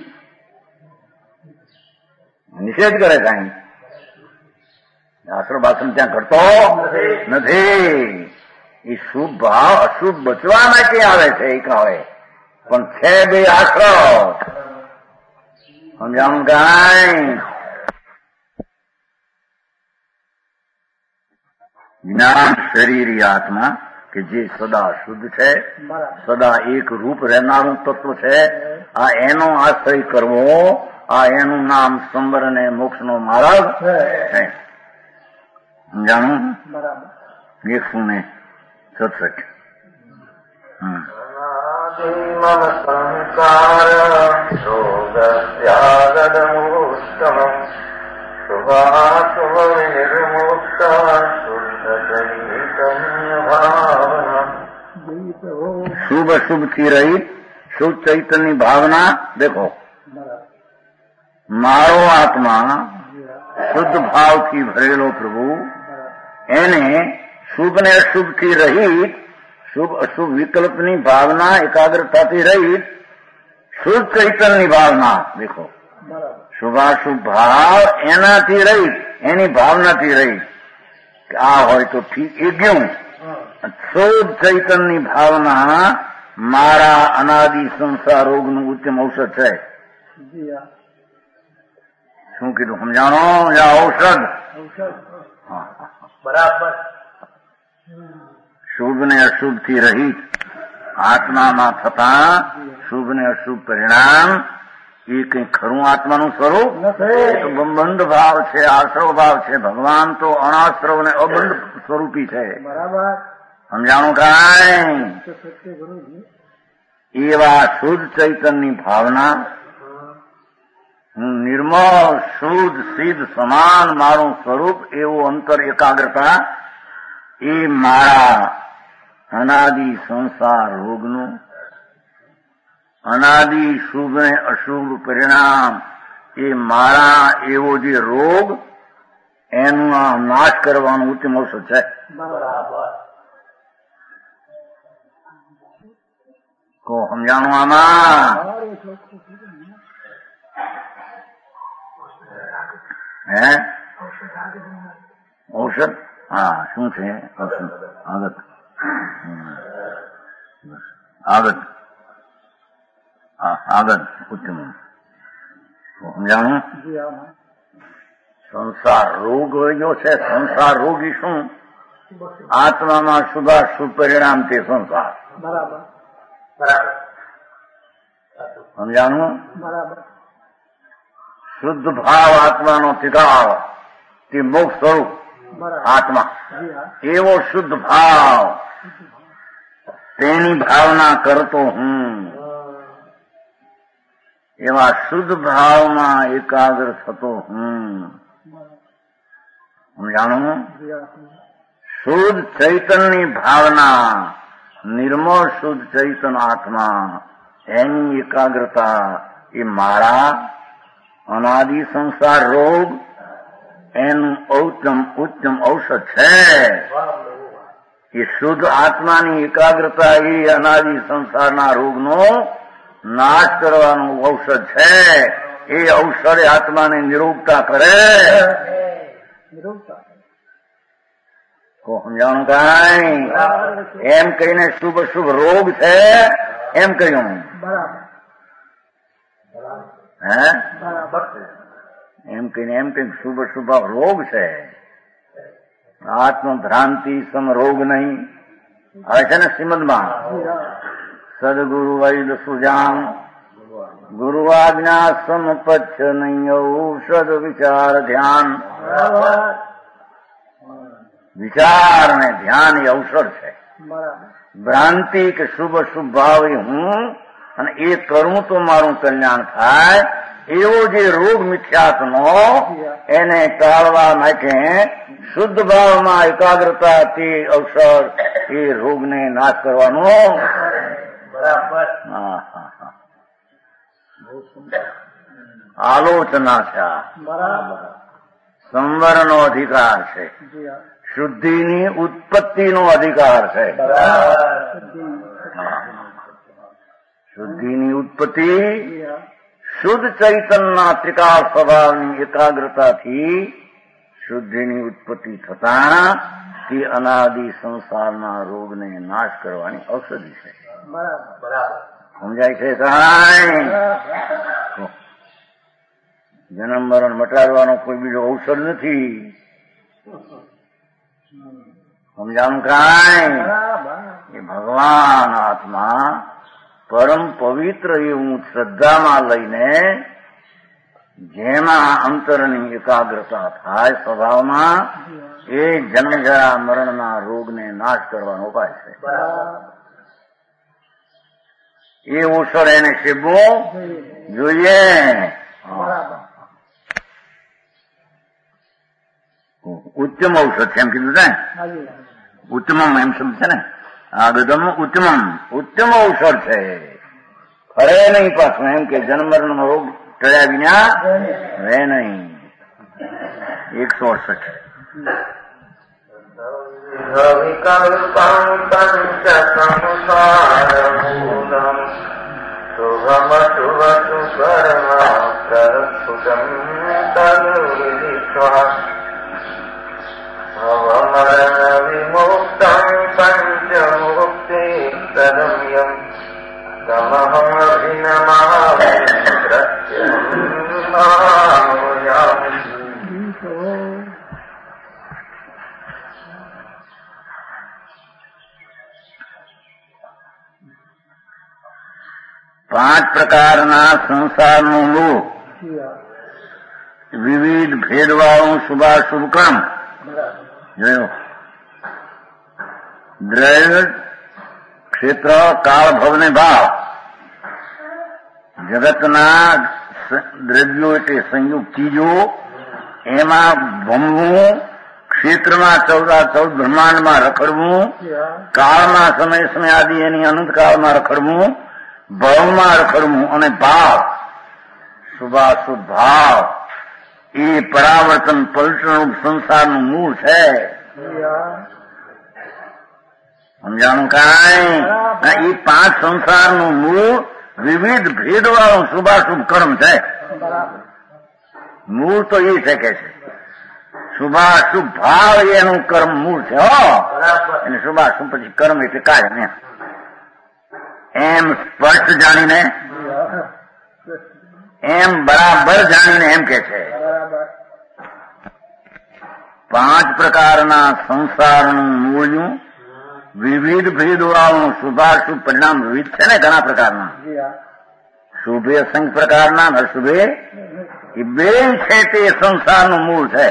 નિષેધ કરે કાંઈ? આશ્રવ બાશ્રમ ત્યાં ઘટતો નથી. એ શુભ ભાવ અશુભ બચવા માટે આવે છે એક આવે, પણ છે બે આશ્રવ. સમજાણું કાંઈ? જ્ઞાન શરીરી આત્મા કે જે સદા શુદ્ધ છે, સદા એક રૂપ રહેનારું તત્વ છે, આ એનો આશ્રય કરવો, આ એનું નામ સંબર અને મોક્ષનો માર્ગ છે. સમજાણું? 167. મમ સંસાર રોગસ્યાગદમુત્તમ શુભાશુભ નિર્મોક્ષા શુભ અશુભ થી રહિત શુદ્ધ ચૈતન્યની ભાવના. દેખો મારો આત્મા શુદ્ધ ભાવથી ભરેલો પ્રભુ, એને શુભ ને અશુભ થી રહિત, શુભ અશુભ વિકલ્પની ભાવના એકાગ્રતાથી રહિત શુદ્ધ ચૈતન્યની ભાવના. દેખો શુભાશુભ ભાવ એનાથી રહિત, એની ભાવનાથી રહિત. આ હોય તો ઠીક એ ગયું. શુદ્ધ ચૈતન્યની ભાવના મારા અનાદિ સંસાર રોગનું ઉત્તમ ઔષધ છે. શું કીધું? સમજાણો? ઔષધ બરાબર. શુભ ને અશુભ થી રહિત આત્મામાં થતા શુભ ને અશુભ પરિણામ એ કઈ ખરું આત્માનું સ્વરૂપ નથી. બંધ ભાવ છે, આશ્રવ ભાવ છે. ભગવાન તો અનાશ્રવ ને અબંધ સ્વરૂપી છે. બરાબર. સમજાણું કાંઈ? એવા શુદ્ધ ચૈતન્યની ભાવના નિર્મળ શુદ્ધ સિદ્ધ સમાન મારું સ્વરૂપ એવું અંતર એકાગ્રતા એ મારા અનાદિ સંસાર રોગનું અનાદિ શુભ ને અશુભ પરિણામ એ મારા એવો જે રોગ એનો નાશ કરવાનું ઉત્તમ અવસર છે. કો સમજાણું આમાં? હે ઔષધ? હા, શું છે ઔષધ? આગત આગત આગત ઉત્તમ સમજાણું? સંસાર રોગ જો છે, સંસાર રોગી શું? આત્મામાં શુભાશુભ પરિણામ તે સંસાર. બરાબર સમજાણું? બરાબર. શુદ્ધ ભાવ આત્માનો તિકાવ તે મોક્ષ સ્વરૂપ આત્મા એવો શુદ્ધ ભાવ તેની ભાવના કરતો હું એવા શુદ્ધ ભાવમાં એકાગ્ર થતો હું. સમજાણું? શુદ્ધ ચૈતનની ભાવના નિર્મળ શુદ્ધ ચૈતન આત્મા એની એકાગ્રતા એ મારા અનાદિ સંસાર રોગ એનું ઉત્તમ ઔષધ છે. એ શુદ્ધ આત્માની એકાગ્રતા એ અનાદિ સંસારના રોગનો નાશ કરવાનું ઔષધ છે. એ ઔષધ આત્માને નિરોગતા કરે. સમજાણું? કાંઈ એમ કહીને શુભ શુભ રોગ છે એમ કહ્યું. હે એમ કહીને શુભ શુભ રોગ છે. આત્મભ્રાંતિ સમ રોગ નહીં આવે છે ને શ્રીમદમાં. સદગુરુ વૈદ સુજાન ગુરુ આજ્ઞા સમપચ્છ નહીં ઔષધ વિચાર ધ્યાન. વિચાર ને ધ્યાન એ અવસર છે. ભ્રાંતિ કે શુભ શુભ ભાવ એ હું અને એ કરું તો મારું કલ્યાણ થાય એવો જે રોગ મિથ્યાત્મનો એને ટાળવા માટે શુદ્ધ ભાવમાં એકાગ્રતા તે અવસર એ રોગને નાશ કરવાનો. આલોચના છે. સંવરનો અધિકાર છે. શુદ્ધિની ઉત્પત્તિનો અધિકાર છે. શુદ્ધિની ઉત્પત્તિ શુદ્ધ ચૈતનના ત્રિકાળ સ્વભાવની એકાગ્રતાથી શુદ્ધિની ઉત્પત્તિ થતા તે અનાદિ સંસારના રોગને નાશ કરવાની ઔષધિ છે. સમજાય છે? કાંઈ જન્મ મરણ મટાડવાનો કોઈ બીજો ઔષધ નથી. સમજાણું? કાંઈ એ ભગવાન આત્મા પરમ પવિત્ર એવું શ્રદ્ધામાં લઈને જેમાં અંતરની એકાગ્રતા થાય સ્વભાવમાં એ જન્મ જરા મરણના રોગને નાશ કરવાનો ઉપાય છે. એ ઔષધ એને સેવવું જોઈએ. ઉત્તમ ઔષધ છે એમ કીધું છે. ઉત્તમ એમ શબ્દ છે ને. આ બધું ઉત્તમ ઔષધ છે. ફરે નહીં પાછું એમ કે જન્મ મરણ રોગ ટળ્યા વિના રહે નહીં. 168. વિકલ્પં પંચ સંસારમૂલમ શુભમશુભતુ કર્મ પ્રસ્ફુટં તદ્વિદિત્વા ભવમરણ વિમુક્તં પંચમુક્તિ તદમ્યં તમહં અભિનમામિ પ્રત્યમામયામિ. પાંચ પ્રકારના સંસારનું લોક વિવિધ ભેદવાળું શુભાશુભ ક્રમ જોયો. દ્રવ્ય ક્ષેત્ર કાળ ભવને ભાવ જગતના દ્રવ્યો એટલે સંયુક્ત ચીજો, એમાં ભમવું, ક્ષેત્રમાં 14 બ્રહ્માંડમાં રખડવું, કાળમાં સમય આદિ એની અનંતકાળમાં રખડવું, ભાવમાં રખડવું અને ભાવ શુભાશુભ ભાવ એ પરાવર્તન પલટણરૂપ સંસારનું મૂળ છે. સમજાણું કાંઈ? એ 5 સંસારનું મૂળ વિવિધ ભેદવાળું શુભાશુભ કર્મ છે. મૂળ તો એ છે કે છે શુભાશુભ ભાવ એનું કર્મ મૂળ છે. અને શુભાશુભ પછી કર્મ એટલે કાર્ય ને એમ સ્પષ્ટ જાણીને, એમ બરાબર જાણીને એમ કે છે 5 પ્રકારના સંસારનું મૂળ્યું વિવિધ ભેદવાળું શુભાશુભ પરિણામ વિવિધ છે ને, ઘણા પ્રકારના. શુભે અસંખ્ય પ્રકારના, અશુભે એ બે છે તે સંસારનું મૂળ છે.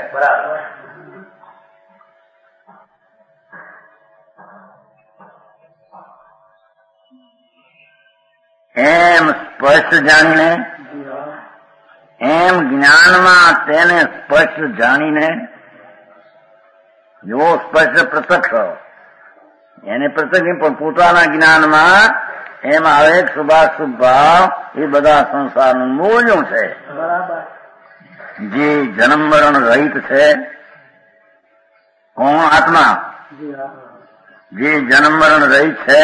એમ સ્પષ્ટ જાણીને, એમ જ્ઞાનમાં તેને સ્પષ્ટ જાણીને, જો સ્પષ્ટ પ્રત્યક્ષ એને પ્રત્યક્ષ પણ પોતાના જ્ઞાનમાં એમ આવે શુભાશુભ ભાવ એ બધા સંસારનું મૂળ્યું છે. જે જન્મ મરણ રહિત છે. કોણ? આત્મા. જે જન્મ મરણ રહિત છે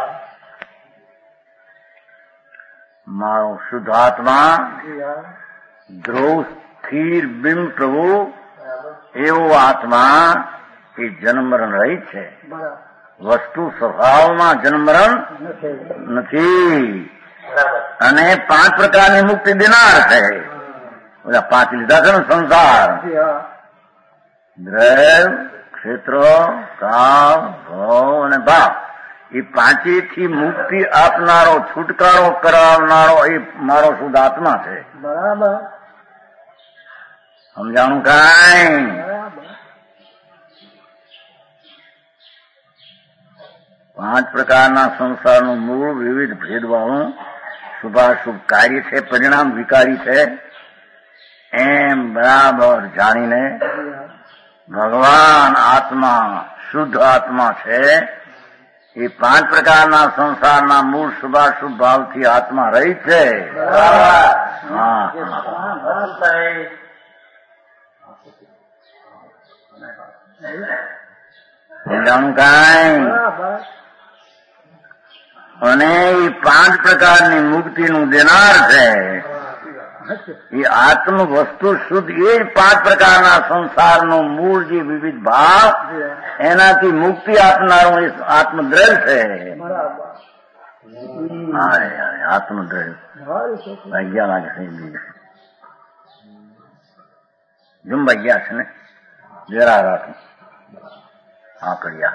મારો શુદ્ધ આત્મા, ધ્રુવ સ્થિર બિંબ પ્રભુ એવો આત્મા એ જન્મ મરણ રહિત છે. વસ્તુ સ્વભાવમાં જન્મ મરણ નથી અને 5 પ્રકારની મુક્તિ દેનાર છે. બધા 5 લીધા છે ને સંસાર: દ્રવ્ય, ક્ષેત્ર, કાળ, ભાવ અને ભાવ. એ 5 થી મુક્તિ આપનારો, છુટકારો કરાવનારો એ મારો શુદ્ધ આત્મા છે. બરાબર. સમજાણું કાંઈ? પાંચ પ્રકારના સંસારનું મૂળ વિવિધ ભેદવાળું શુભાશુભ કાર્ય છે, પરિણામ વિકારી છે. એમ બરાબર જાણીને ભગવાન આત્મા શુદ્ધ આત્મા છે. એ 5 પ્રકારના સંસારના મૂળ શુભાશુભ ભાવથી આત્મા રહી છે. હા, સમજાણું કાંઈ? અને એ 5 પ્રકારની મુક્તિનું દેનાર છે. એ આત્મ વસ્તુ શુદ્ધ એ 5 પ્રકારના સંસારનો મૂળ જે વિવિધ ભાવ એનાથી મુક્તિ આપનારું એ આત્મદ્રવ્ય છે. આત્મદ્રવ્ય 11 વાગે થઈ ગયું. જુંબાઈ ગયા છે ને, જરા રાખું હા કર્યા.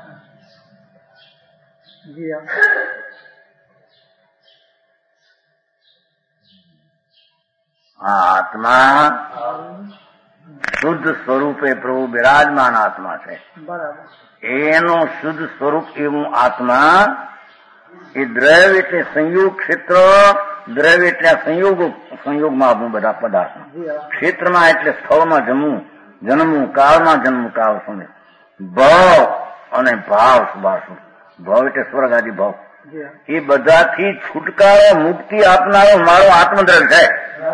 આ આત્મા શુદ્ધ સ્વરૂપે પ્રભુ બિરાજમાન આત્મા છે. એનું શુદ્ધ સ્વરૂપ એવું આત્મા એ દ્રવ્ય એટલે સંયોગ ક્ષેત્ર, દ્રવ્ય એટલે સંયોગમાં આપણું બધા પદાર્થ, ક્ષેત્રમાં એટલે સ્થળમાં જન્મવું, કાળમાં જન્મવું, કાળ સમય, ભાવ અને ભાવ શુભાશુભ. ભાવ એટલે સ્વર્ગ આદિ ભાવ. એ બધાથી છુટકારો મુક્તિ આપનારો મારો આત્મદ્રવ્ય છે.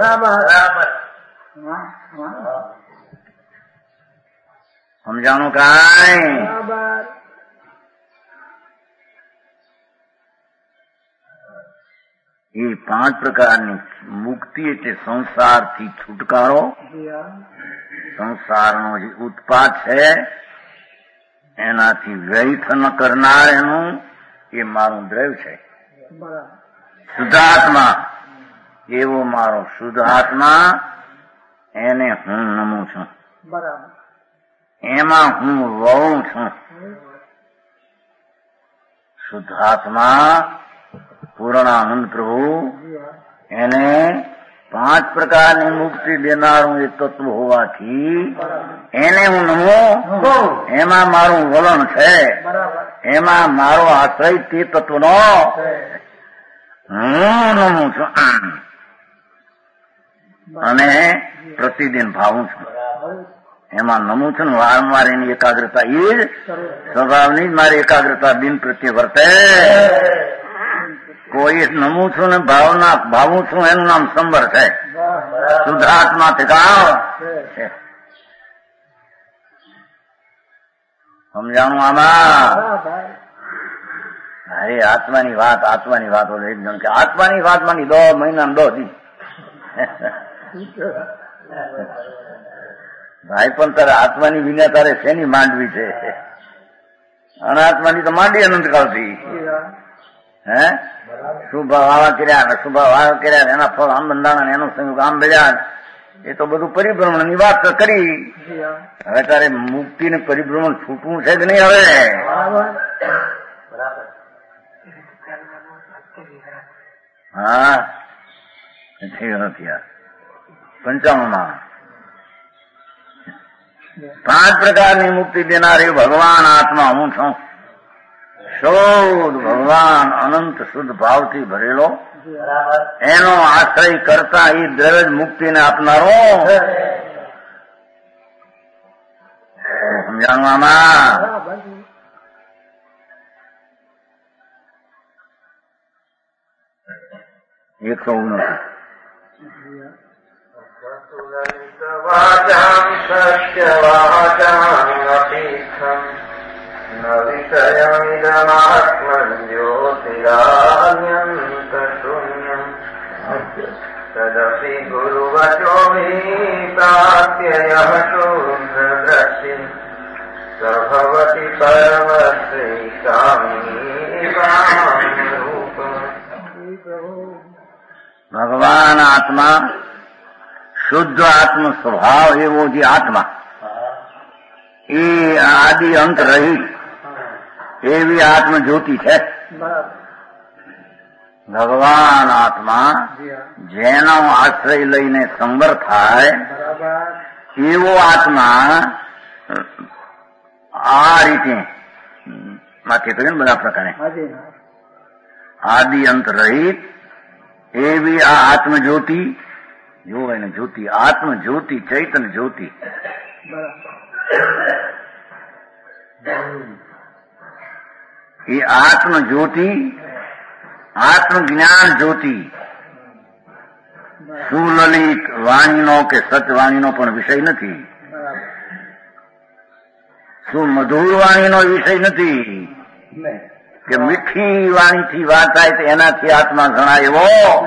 સમજાણું કાંઈ? એ 5 પ્રકારની મુક્તિ એટલે સંસારથી છુટકારો, સંસારનો જે ઉત્પાદ છે એનાથી વ્યય ન કરનાર એનું એ મારું દ્રવ્ય છે. શુદ્ધાત્મા એવો મારો શુદ્ધ આત્મા, એને હું નમું છું, એમાં હું વહું છું. શુદ્ધાત્મા પૂર્ણાનંદ પ્રભુ એને 5 પ્રકારની મુક્તિ દેનારું એ તત્વ હોવાથી એને હું નમું, એમાં મારું વલણ છે, એમાં મારો આશ્રય તે તત્વનો હું નમું છું. અને પ્રતિદિન ભાવું છું, એમાં નમું છું ને વારંવાર એની એકાગ્રતા એ જ સ્વભાવની જ મારી એકાગ્રતા બિન પ્રત્યે વર્તે. કોઈ નમું છું ને ભાવું છું એનું નામ સંબર છે. શુદ્ધાત્મા ઠેકાવ છે. સમજાણું આમાં? અરે આત્માની વાત બોલે એક જણ કે આત્માની વાત માની 10 મહિના 10 દી. ભાઈ પણ તારે આત્માની વિના તારે શેની માંડવી છે? અનાત્માની તો માંડી અનંતકાળથી. હે શુભ વાવા કર્યા એના ફળ આમ બંધાણા એનું સંયોગ આમ બેજા, એ તો બધું પરિભ્રમણ ની વાત કરી. હવે તારે મુક્તિ ને પરિભ્રમણ છૂટવું છે કે નહીં? હવે હા થયું નથી. 55 5 પ્રકારની મુક્તિ દેનારી ભગવાન આત્મા હું છું. શુદ્ધ ભગવાન અનંત શુદ્ધ ભાવથી ભરેલો, એનો આશ્રય કરતા એ દ્રવ્ય મુક્તિને આપનારો. સમજાણું આમાં? 129 વાચાં સત્યવાચાં અપીક્ષં ન વિષયમિદમાત્મન જ્યોતિરાન્યંત શૂન્યં તદપિ ગુરુવચોભિ પ્રાપ્યયઃ શુદ્ધ દ્રષ્ટિ સભવતિ પરમશ્રી કામી રૂપ. ભગવાન આત્મા શુદ્ધ આત્મ સ્વભાવ એવો જે આત્મા એ આદિ અંત રહી એવી આત્મ જ્યોતિ છે. ભગવાન આત્મા જેનો આશ્રય લઈને સંવર થાય એવો આત્મા આ રીતે માથે કહ્યું બધા પ્રકારે આદિ અંત રહિત એવી આ આત્મ જ્યોતિ જો એને જ્યોતિ આત્મ જ્યોતિ ચૈતન્ય જ્યોતિ એ આત્મ જ્યોતિ આત્મ જ્ઞાન જ્યોતિ સુલલિત વાણીનો કે સતવાણીનો પણ વિષય નથી, સુમધુર વાણીનો વિષય નથી કે મીઠી વાણીથી વાત થાય તો એનાથી આત્મા જણાય એવો.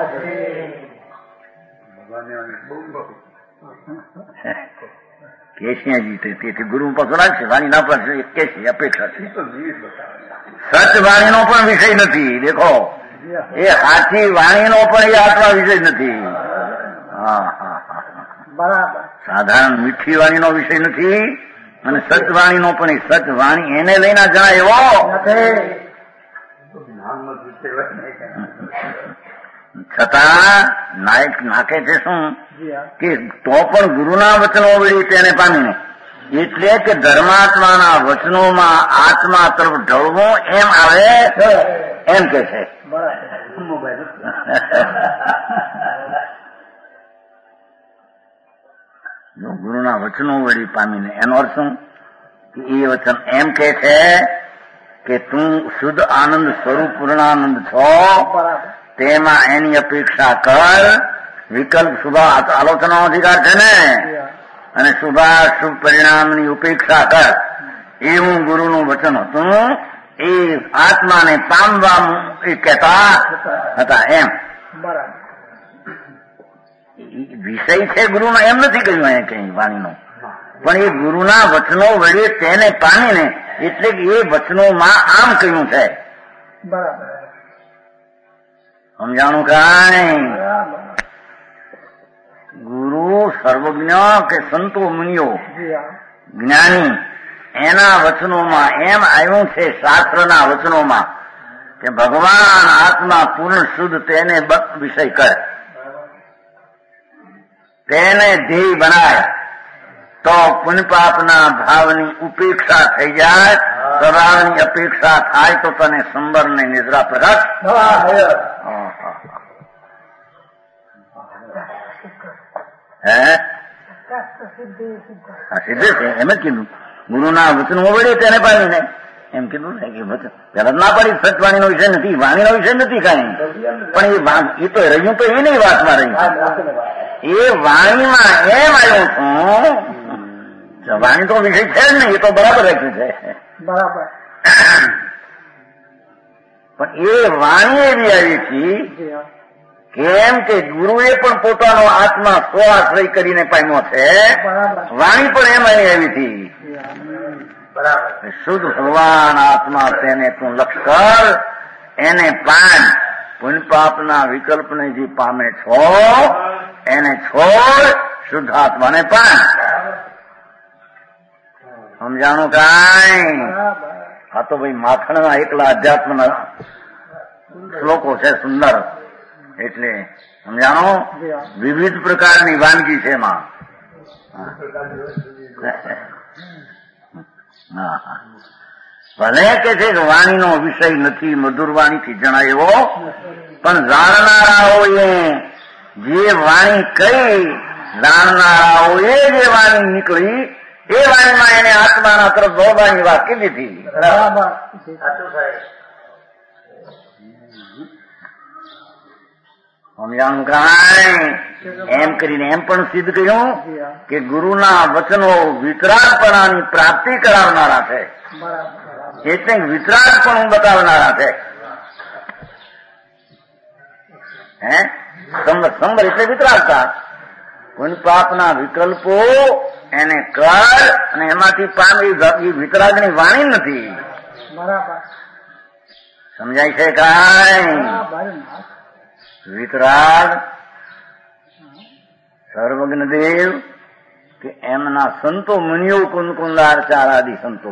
કેશિયાજી તેથી ગુરુ પાસે રાખશે વાણી ના પાસે કેશી અપેક્ષા છે. સચ વાણીનો પણ વિષય નથી. દેખો એ સાચી વાણીનો પણ એ આત્મા વિષય નથી. બરાબર. સાધારણ મીઠી વાણીનો વિષય નથી અને સચવાણીનો પણ એ સચવાણી એને લઈને જણાય એવો. છતાં નાકે છે શું કે તો પણ ગુરુના વચનો વળી તેને પામીને, એટલે કે ધર્માત્માના વચનોમાં આત્મા તરફ ઢળવો એમ આવે એમ કે છે. ગુરુના વચનો વળી પામીને એનો અર્થ શું કે એ વચન એમ કે છે કે તું શુદ્ધ આનંદ સ્વરૂપ પૂર્ણાનંદ છો, તેમાં એની અપેક્ષા કર. વિકલ્પ શુભ આલોચનાનો અધિકાર છે ને, અને શુભાશુભ પરિણામની ઉપેક્ષા કર. એવું ગુરુનું વચન હતું. એ આત્માને પામવા એ કહેતા હતા એમ. વિષય છે ગુરુનો એમ નથી કહ્યું અહીંયા કઈ વાણીનો, પણ એ ગુરુના વચનો વડે તેને પામીને, એટલે કે એ વચનોમાં આમ કહ્યું છે. સમજાણું કાંઈ? ગુરુ સર્વજ્ઞ કે સંતો મુનિઓ જ્ઞાની એના વચનોમાં એમ આવ્યું છે, શાસ્ત્રના વચનોમાં કે ભગવાન આત્મા પૂર્ણ શુદ્ધ તેને વિષય કરે, તેને ધ્યેય બનાય તો પુણ્યપાપના ભાવની ઉપેક્ષા થઈ જાય. સરાળની અપેક્ષા થાય તો તને સંબર ને નિદ્રા પ્રગટ. હે સિદ્ધ છે એમ જ કીધું. ગુરુના વચનો વડે તેને પામીને એમ કીધું ને કે વચન પેલા ના પાડી સચવાણીનો વિષય નથી, વાણીનો વિષય નથી કાંઈ, પણ એ તો રહ્યું તો એની વાતમાં રહ્યું. એ વાણીમાં એમ આવ્યો છું, વાણી તો વિષય છે જ નહીં, એ તો બરાબર રાખ્યું છે બરાબર. પણ એ વાણી એવી આવી હતી કેમ કે ગુરુએ પણ પોતાનો આત્મા સ્વાશ્રય કરીને પામ્યો છે, વાણી પણ એમ આવી હતી. શુદ્ધ ભગવાન આત્મા તેને તું લક્ષ કર, એને પામ. પુણ્ય પાપના વિકલ્પને જે પામે છો એને છોડ, શુદ્ધ આત્માને પામ. સમજાણું કાંઈ? આ તો ભાઈ માખણના એકલા અધ્યાત્મના શ્લોકો છે સુંદર, એટલે સમજાણો. વિવિધ પ્રકારની વાનગી છે એમાં. ભલે કે છે કે વાણીનો વિષય નથી, મધુર વાણીથી જણાય એવો, પણ જાણનારાઓએ જે વાણી કહી, જાણનારાઓએ જે વાણી નીકળી એ વાણીમાં એને આત્માના તરફ દોડવાની વાત કીધી હતી. સમજાણું કાંઈ? એમ કરીને એમ પણ સિદ્ધ કર્યું કે ગુરુના વચનો વિતરાગપણાની પ્રાપ્તિ કરાવનારા છે, એટલે વિતરાગપણું બતાવનારા છે. હે સંબર એટલે વિતરાગતા. પુણ્ય પાપના વિકલ્પો એને કર અને એમાંથી પામી વિતરાગની વાણી નથી. સમજાય છે કાંઈ? વિતરાગ સર્વજ્ઞ દેવ કે એમના સંતો મુનિઓ કુંદકુંદાચારાદિ સંતો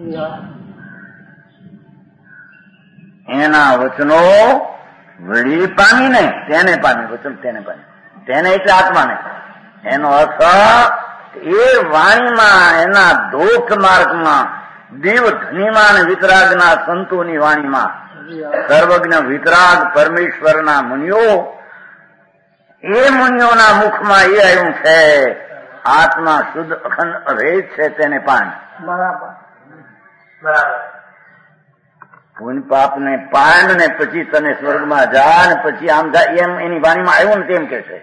એના વચનો વળી પામીને તેને પામી, વચન તેને પામી, તેને એટલે આત્માને. એનો અર્થ એ વાણીમાં, એના દોષ માર્ગમાં, દેવ ધનીમાં અને વિતરાગના સંતોની વાણીમાં સર્વજ્ઞ વિતરાગ પરમેશ્વરના મુનિઓ, એ મુનિઓના મુખમાં એ આવ્યું છે આત્મા શુદ્ધ અખંડ અભેદ છે, તેને પાન. પુણ્ય પાપને પાન ને પછી તને સ્વર્ગમાં જા ને પછી આમ જા, એમ એની વાણીમાં આવ્યું ને તેમ કે છે.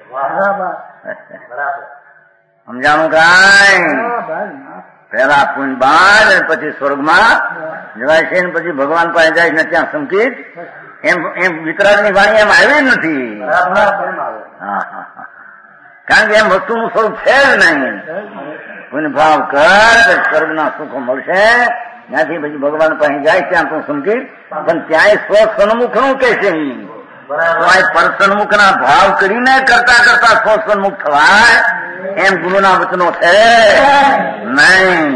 સમજાણું કાંઈ? પેલા પુણ્ય બાદ પછી સ્વર્ગમાં જવાય છે ને પછી ભગવાન પાસે જાય ને ત્યાં સંકેત એમ વિતરાગની વાણી એમ આવી જ નથી. કારણ કે એમ વસ્તુનું સ્વરૂપ છે જ નહીં. પુણ્ય ભાવ કર સ્વર્ગના સુખો મળશે, ત્યાંથી પછી ભગવાન પાસે જાય ત્યાં તું સંકેત, પણ ત્યાંય સ્વસન્મુખ નું કે છે. પરસન્મુખના ભાવ કરીને કરતા કરતા સ્વસન્મુખ થવાય એમ ગુરુના વચનો છે નહીં.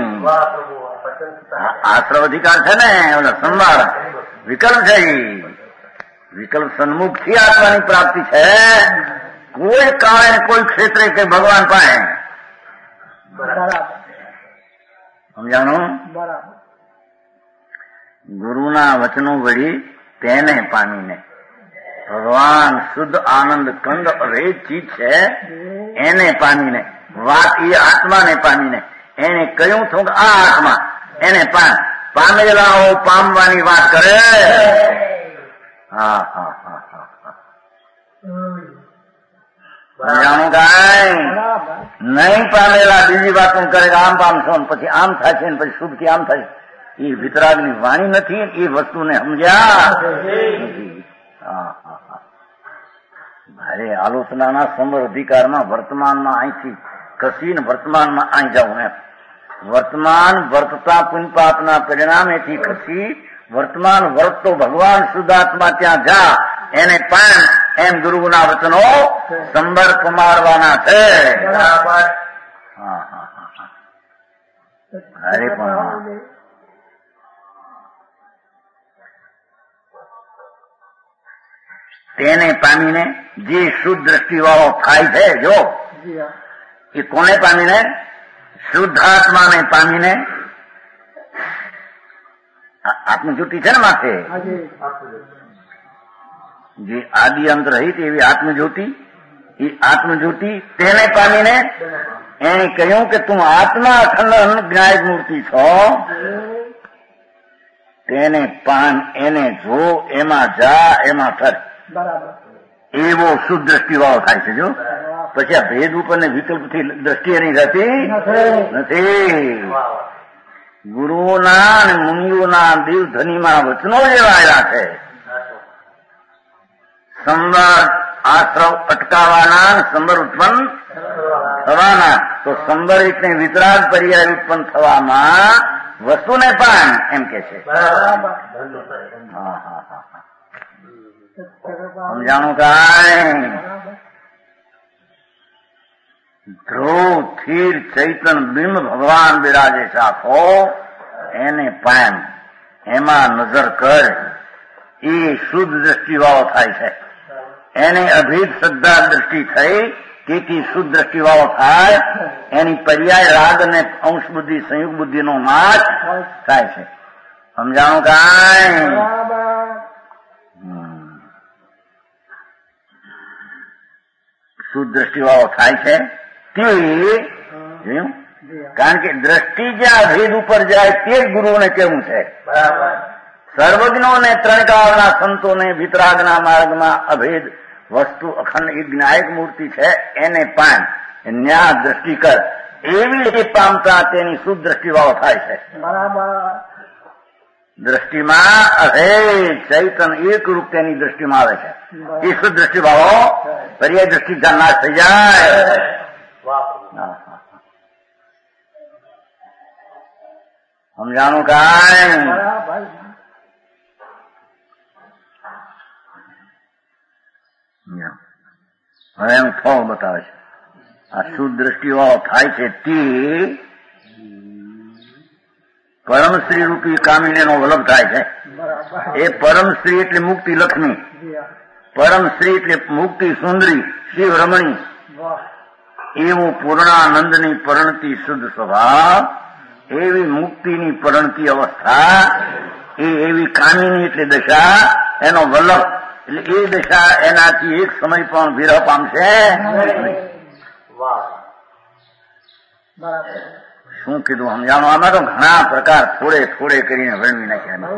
આશ્રવ અધિકાર છે ને, સંભાળ વિકલ્પ છે. વિકલ્પ સન્મુખ થી આત્માની પ્રાપ્તિ છે. કોઈ કાળે કોઈ ક્ષેત્રે કે ભગવાન પાસે. સમજાણું? ગુરુના વચનો વળી તેને પામીને ભગવાન શુદ્ધ આનંદ કંદ અભેદ ચીજ છે એને પામીને, વાત એ આત્માને પામીને એને કહ્યું છું કે આ આત્મા એને પામેલાઓ પામવાની વાત કરે. હા હા હા હા જાણું કાંઈ નહીં પામેલા બીજી વાતો કરે કે આમ પામશો ને પછી આમ થાય છે ને પછી શુભથી આમ થાય. એ વિતરાગની વાણી નથી, એ વસ્તુને સમજ્યા નથી. ભારે આલોચનાના સમર અધિકારમાં વર્તમાનમાં અહીંથી ખસીને વર્તમાનમાં અહીં જવું એમ. વર્તમાન વર્તતા પુણ્ય પાપના પરિણામેથી ખસી વર્તમાન વર્તતો ભગવાન શુદ્ધાત્મા ત્યાં જા એને પાન, એમ ગુરુના વચનો સંબર કમાડવાના છે. અરે પણ તેને પામીને જે શુદ્ધ દ્રષ્ટિ વાળો થાય છે, જો એ કોને પામીને? શુદ્ધાત્માને પામીને. આત્મજ્યોતિ છે ને માથે, જે આદિ અંત રહિત એવી આત્મજ્યોતિ એ આત્મજ્યોતિ તેને પામીને એને કહ્યું કે તું આત્મા અખંડ જ્ઞાયક મૂર્તિ છો, તેને પાન, એને જો, એમાં જા, એમાં ઠર, એવો શુદ્ધ દ્રષ્ટિવાળો થાય છે. જો પછી આ ભેદ ઉપર ને વિકલ્પથી દ્રષ્ટિ એની રહેતી નથી. ગુરુઓના અને મુનિઓના દેવધનીમાં વચનો જેવા આવ્યા છે. સંબર આશ્રવ અટકાવવાના, સંબર ઉત્પન્ન થવાના. તો સંબર એટલે વિતરાગ પર્યાય ઉત્પન્ન થવામાં વસ્તુને પાન એમ કે છે. સમજાણું કાંઈ? ધ્રુવ સ્થિર ચૈતન બિંબ ભગવાન બિરાજે શાખો, એને પામ, એમાં નજર કર, એ શુદ્ધ દ્રષ્ટિવાળો થાય છે. એને અભેદ શ્રદ્ધા દ્રષ્ટિ થઈ, તેથી શુદ્ધ દ્રષ્ટિવાળો થાય. એની પર્યાય રાગ અને અંશ બુદ્ધિ સંયુક્ત બુદ્ધિનો નાશ થાય છે. સમજાણું કાંઈ? શુદ્ધ દ્રષ્ટિવાળો થાય છે તે જોયું. કારણ કે દ્રષ્ટિ જ્યાં ભેદ ઉપર જાય તે જ ગુરુઓને કેવું છે. સર્વજ્ઞોને ત્રણ કાળના સંતોને વિતરાગના માર્ગમાં અભેદ વસ્તુ અખંડ એ જ્ઞાયક મૂર્તિ છે, એને પામ, ન્યા દ્રષ્ટિ કર, એવી રીતે પામતા તેની શુદ્ધ દ્રષ્ટિવાળો થાય છે. દ્રષ્ટિમાં અભેદ ચૈતન એક રૂપ તેની દ્રષ્ટિમાં આવે છે. એ શુદ્ધ દ્રષ્ટિવાળો પર્યાય દ્રષ્ટિ નાશ થઈ જાય. સમજાણું કાંઈ? હવે એમ ફળ બતાવે છે. આ શુદ્ધ દ્રષ્ટિવાળો થાય છે તે પરમશ્રી રૂપી કામિનીનો વલ્લભ થાય છે. એ પરમશ્રી એટલે મુક્તિ લક્ષ્મી, પરમશ્રી એટલે મુક્તિ સુંદરી શિવ રમણી, એવું પૂર્ણાનંદની પરણતી શુદ્ધ સ્વભાવ, એવી મુક્તિની પરણતી અવસ્થા, એ એવી કામિની એટલે દશા, એનો વલ્લભ એટલે એ દશા એનાથી એક સમય પણ વિરહ પામશે. શું કીધું સમજાણું? આમાં તો ઘણા પ્રકાર થોડે થોડે કરીને વર્ણવી નાખ્યા.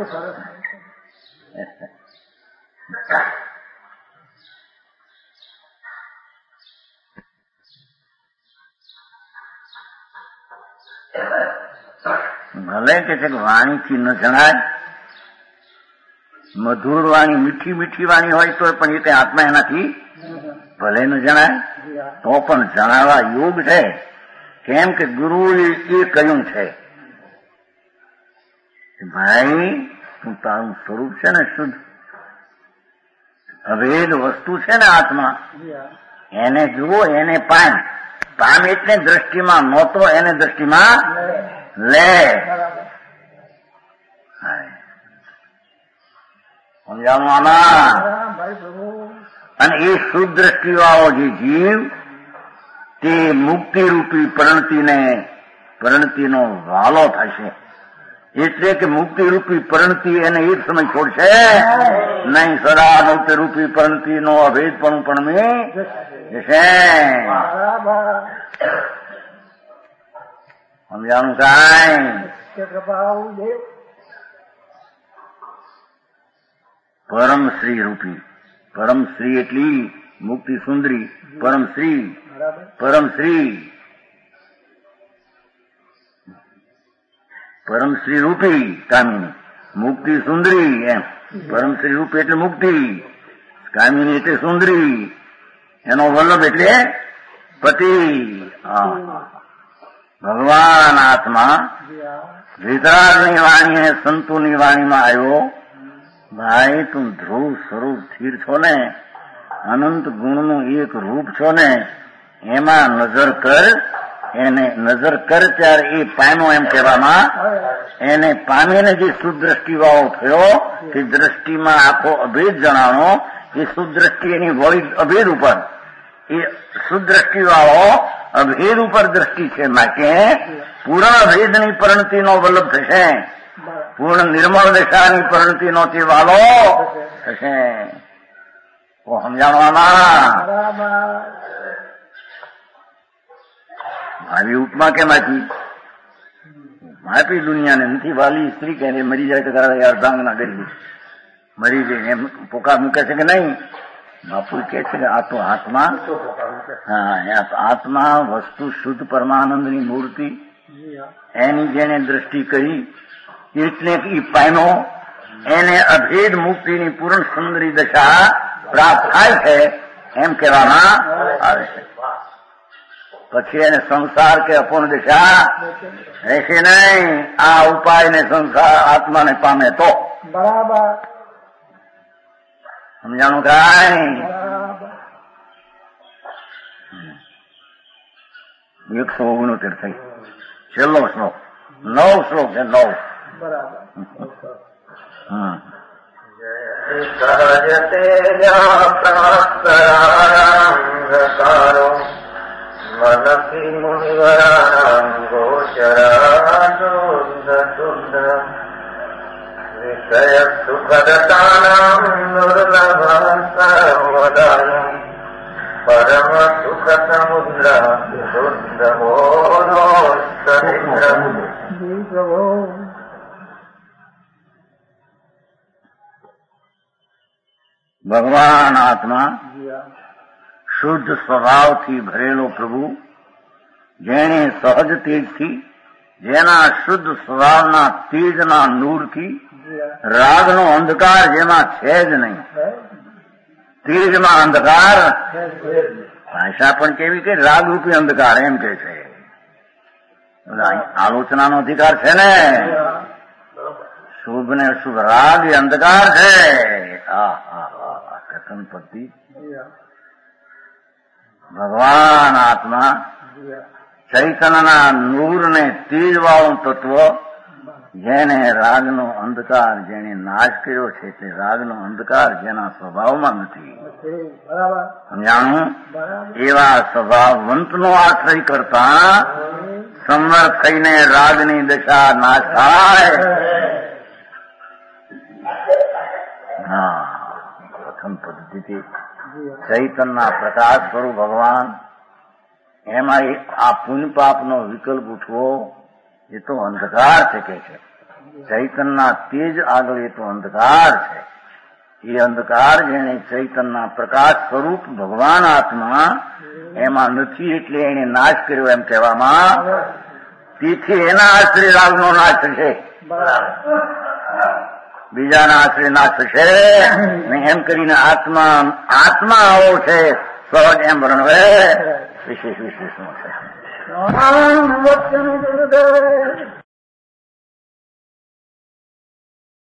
ભલે કે છે કે વાણીથી ન જણાય, મધુર વાણી મીઠી મીઠી વાણી હોય તો પણ એ કઈ આત્મા એનાથી ભલે ન જણાય, તો પણ જણાવવા યોગ છે. કેમ કે ગુરુએ એ કહ્યું છે ભાઈ તું તારું સ્વરૂપ છે ને શુદ્ધ અભેદ વસ્તુ છે ને આત્મા, એને જુઓ, એને પામ. પામ એટલે દ્રષ્ટિમાં નહોતો, એને દ્રષ્ટિમાં લે. સમજાવું આમાં? અને એ શુદ્ધ દ્રષ્ટિવાળો જે જીવ તે મુક્તિરૂપી પરણતીનો વાલો થશે. એટલે કે મુક્તિરૂપી પરણતી એને એક સમય છોડશે નહીં. સદા મુક્તિરૂપી પરણતીનો અભેદપણું પણ મેં જશે. સમજાણું કાંઈ? પરમશ્રી રૂપી, પરમશ્રી એટલી મુક્તિ સુંદરી, પરમશ્રી, પરમશ્રી, પરમશ્રી રૂપી કામિની, મુક્તિ સુંદરી. એમ પરમશ્રી રૂપી એટલે મુક્તિ, કામિની એટલે સુંદરી, એનો વલ્લભ એટલે પતિ. ભગવાન આત્મા વિતરાગની વાણી અને સંતોની વાણીમાં આવ્યો. ભાઈ તું ધ્રુવ સ્વરૂપ સ્થિર છો ને, અનંત ગુણનું એક રૂપ છો ને, એમાં નજર કર. એને નજર કર ત્યારે એ પામ્યો એમ કહેવામાં. એને પામીને જે શુદ્ધ દ્રષ્ટિવાળો થયો તે દ્રષ્ટિમાં આખો અભેદ જણાવો. એ શુદ્ધ દ્રષ્ટિ એની વળી અભેદ ઉપર, એ શુદ્ધ દ્રષ્ટિવાળો અભેદ ઉપર દ્રષ્ટિ છે. માટે પૂર્ણ અભેદની પરિણતિનો વલ્લભ થશે, પૂર્ણ નિર્મળ દશાની પરિણતિનો તે વાલો થશે. સમજાવવામાં બરાબર. આવી ઉપમા કેમ આપી? આપી દુનિયાને નથી વાલી સ્ત્રી કે મરી જાય તો અર્ધાંગના કરી મરી જાય એમ પોકાર મૂકે છે કે નહીં? બાપુ કે છે કે આ તો આત્મા, હા, આત્મા વસ્તુ શુદ્ધ પરમાનંદની મૂર્તિ, એની જેને દ્રષ્ટિ કરી એટલે એ પામ્યો, એને અભેદ મુક્તિની પૂર્ણ સુંદરી દશા પ્રાપ્ત થાય છે એમ કહેવામાં આવે છે. પછી એને સંસાર કે અપૂર્ણ દશા રહેશે નહીં. આ ઉપાયને સંસાર આત્માને પામે તો બરાબર. સમજાણું કાંઈ? બરાબર. 169 થઈ. છેલ્લો શ્લોક 9 શ્લોક છે. 9. બરાબર. સહજ તેજા પ્રાપ્તરાંગકારો મનસી મુનિવરાણાં ગોચરા શુદ્ધ વિષય સુખદતાનાં દુર્લભ સર્વદાયં પરમ સુખ સમુદ્ર શુદ્ધ બોધો સરિદ્ર. જી પ્રભુ. ભગવાન આત્મા જી હા. શુદ્ધ સ્વભાવથી ભરેલો પ્રભુ, જેણે સહજ તેજથી, જેના શુદ્ધ સ્વભાવના તેજના નૂરથી જી હા. રાગનો અંધકાર જેમાં છે જ નહીં. તેજમાં અંધકાર, ભાષા પણ કેવી કે રાગરૂપી અંધકાર એમ કે છે. આલોચનાનો અધિકાર છે ને. શુભ ને શુભ રાગ એ અંધકાર છે. કથન પદ્ધતિ. ભગવાન આત્મા ચૈતન્યના નૂરને તેજ વાળું તત્વ, જેને રાગનો અંધકાર જેને નાશ કર્યો છે, તે રાગનો અંધકાર જેના સ્વભાવમાં નથી. બરાબર. સમજાણું? બરાબર. એવા સ્વભાવવંતનો આશ્રય કરતા સમર્થ થઈને રાગની દશા નાશ થાય. હા, પ્રથમ પદ્ધતિ ચૈતનના પ્રકાશ સ્વરૂપ ભગવાન, એમાં આ પુણ્ય પાપનો વિકલ્પ ઉઠવો એ તો અંધકાર છે કે છે. ચૈતનના તેજ આગળ એ તો અંધકાર છે. એ અંધકાર જેને ચૈતનના પ્રકાશ સ્વરૂપ ભગવાન આત્મા એમાં નથી, એટલે એને નાશ કર્યો એમ કહેવામાં. તેથી એના આશ્રય રાગનો નાશ થશે, બીજાના આશ્રય નાશ થશે એમ કરીને આત્મા આવો છે સહજ એમ વર્ણવે. વિશેષ વિશેષ વચન ગુરુદેવ.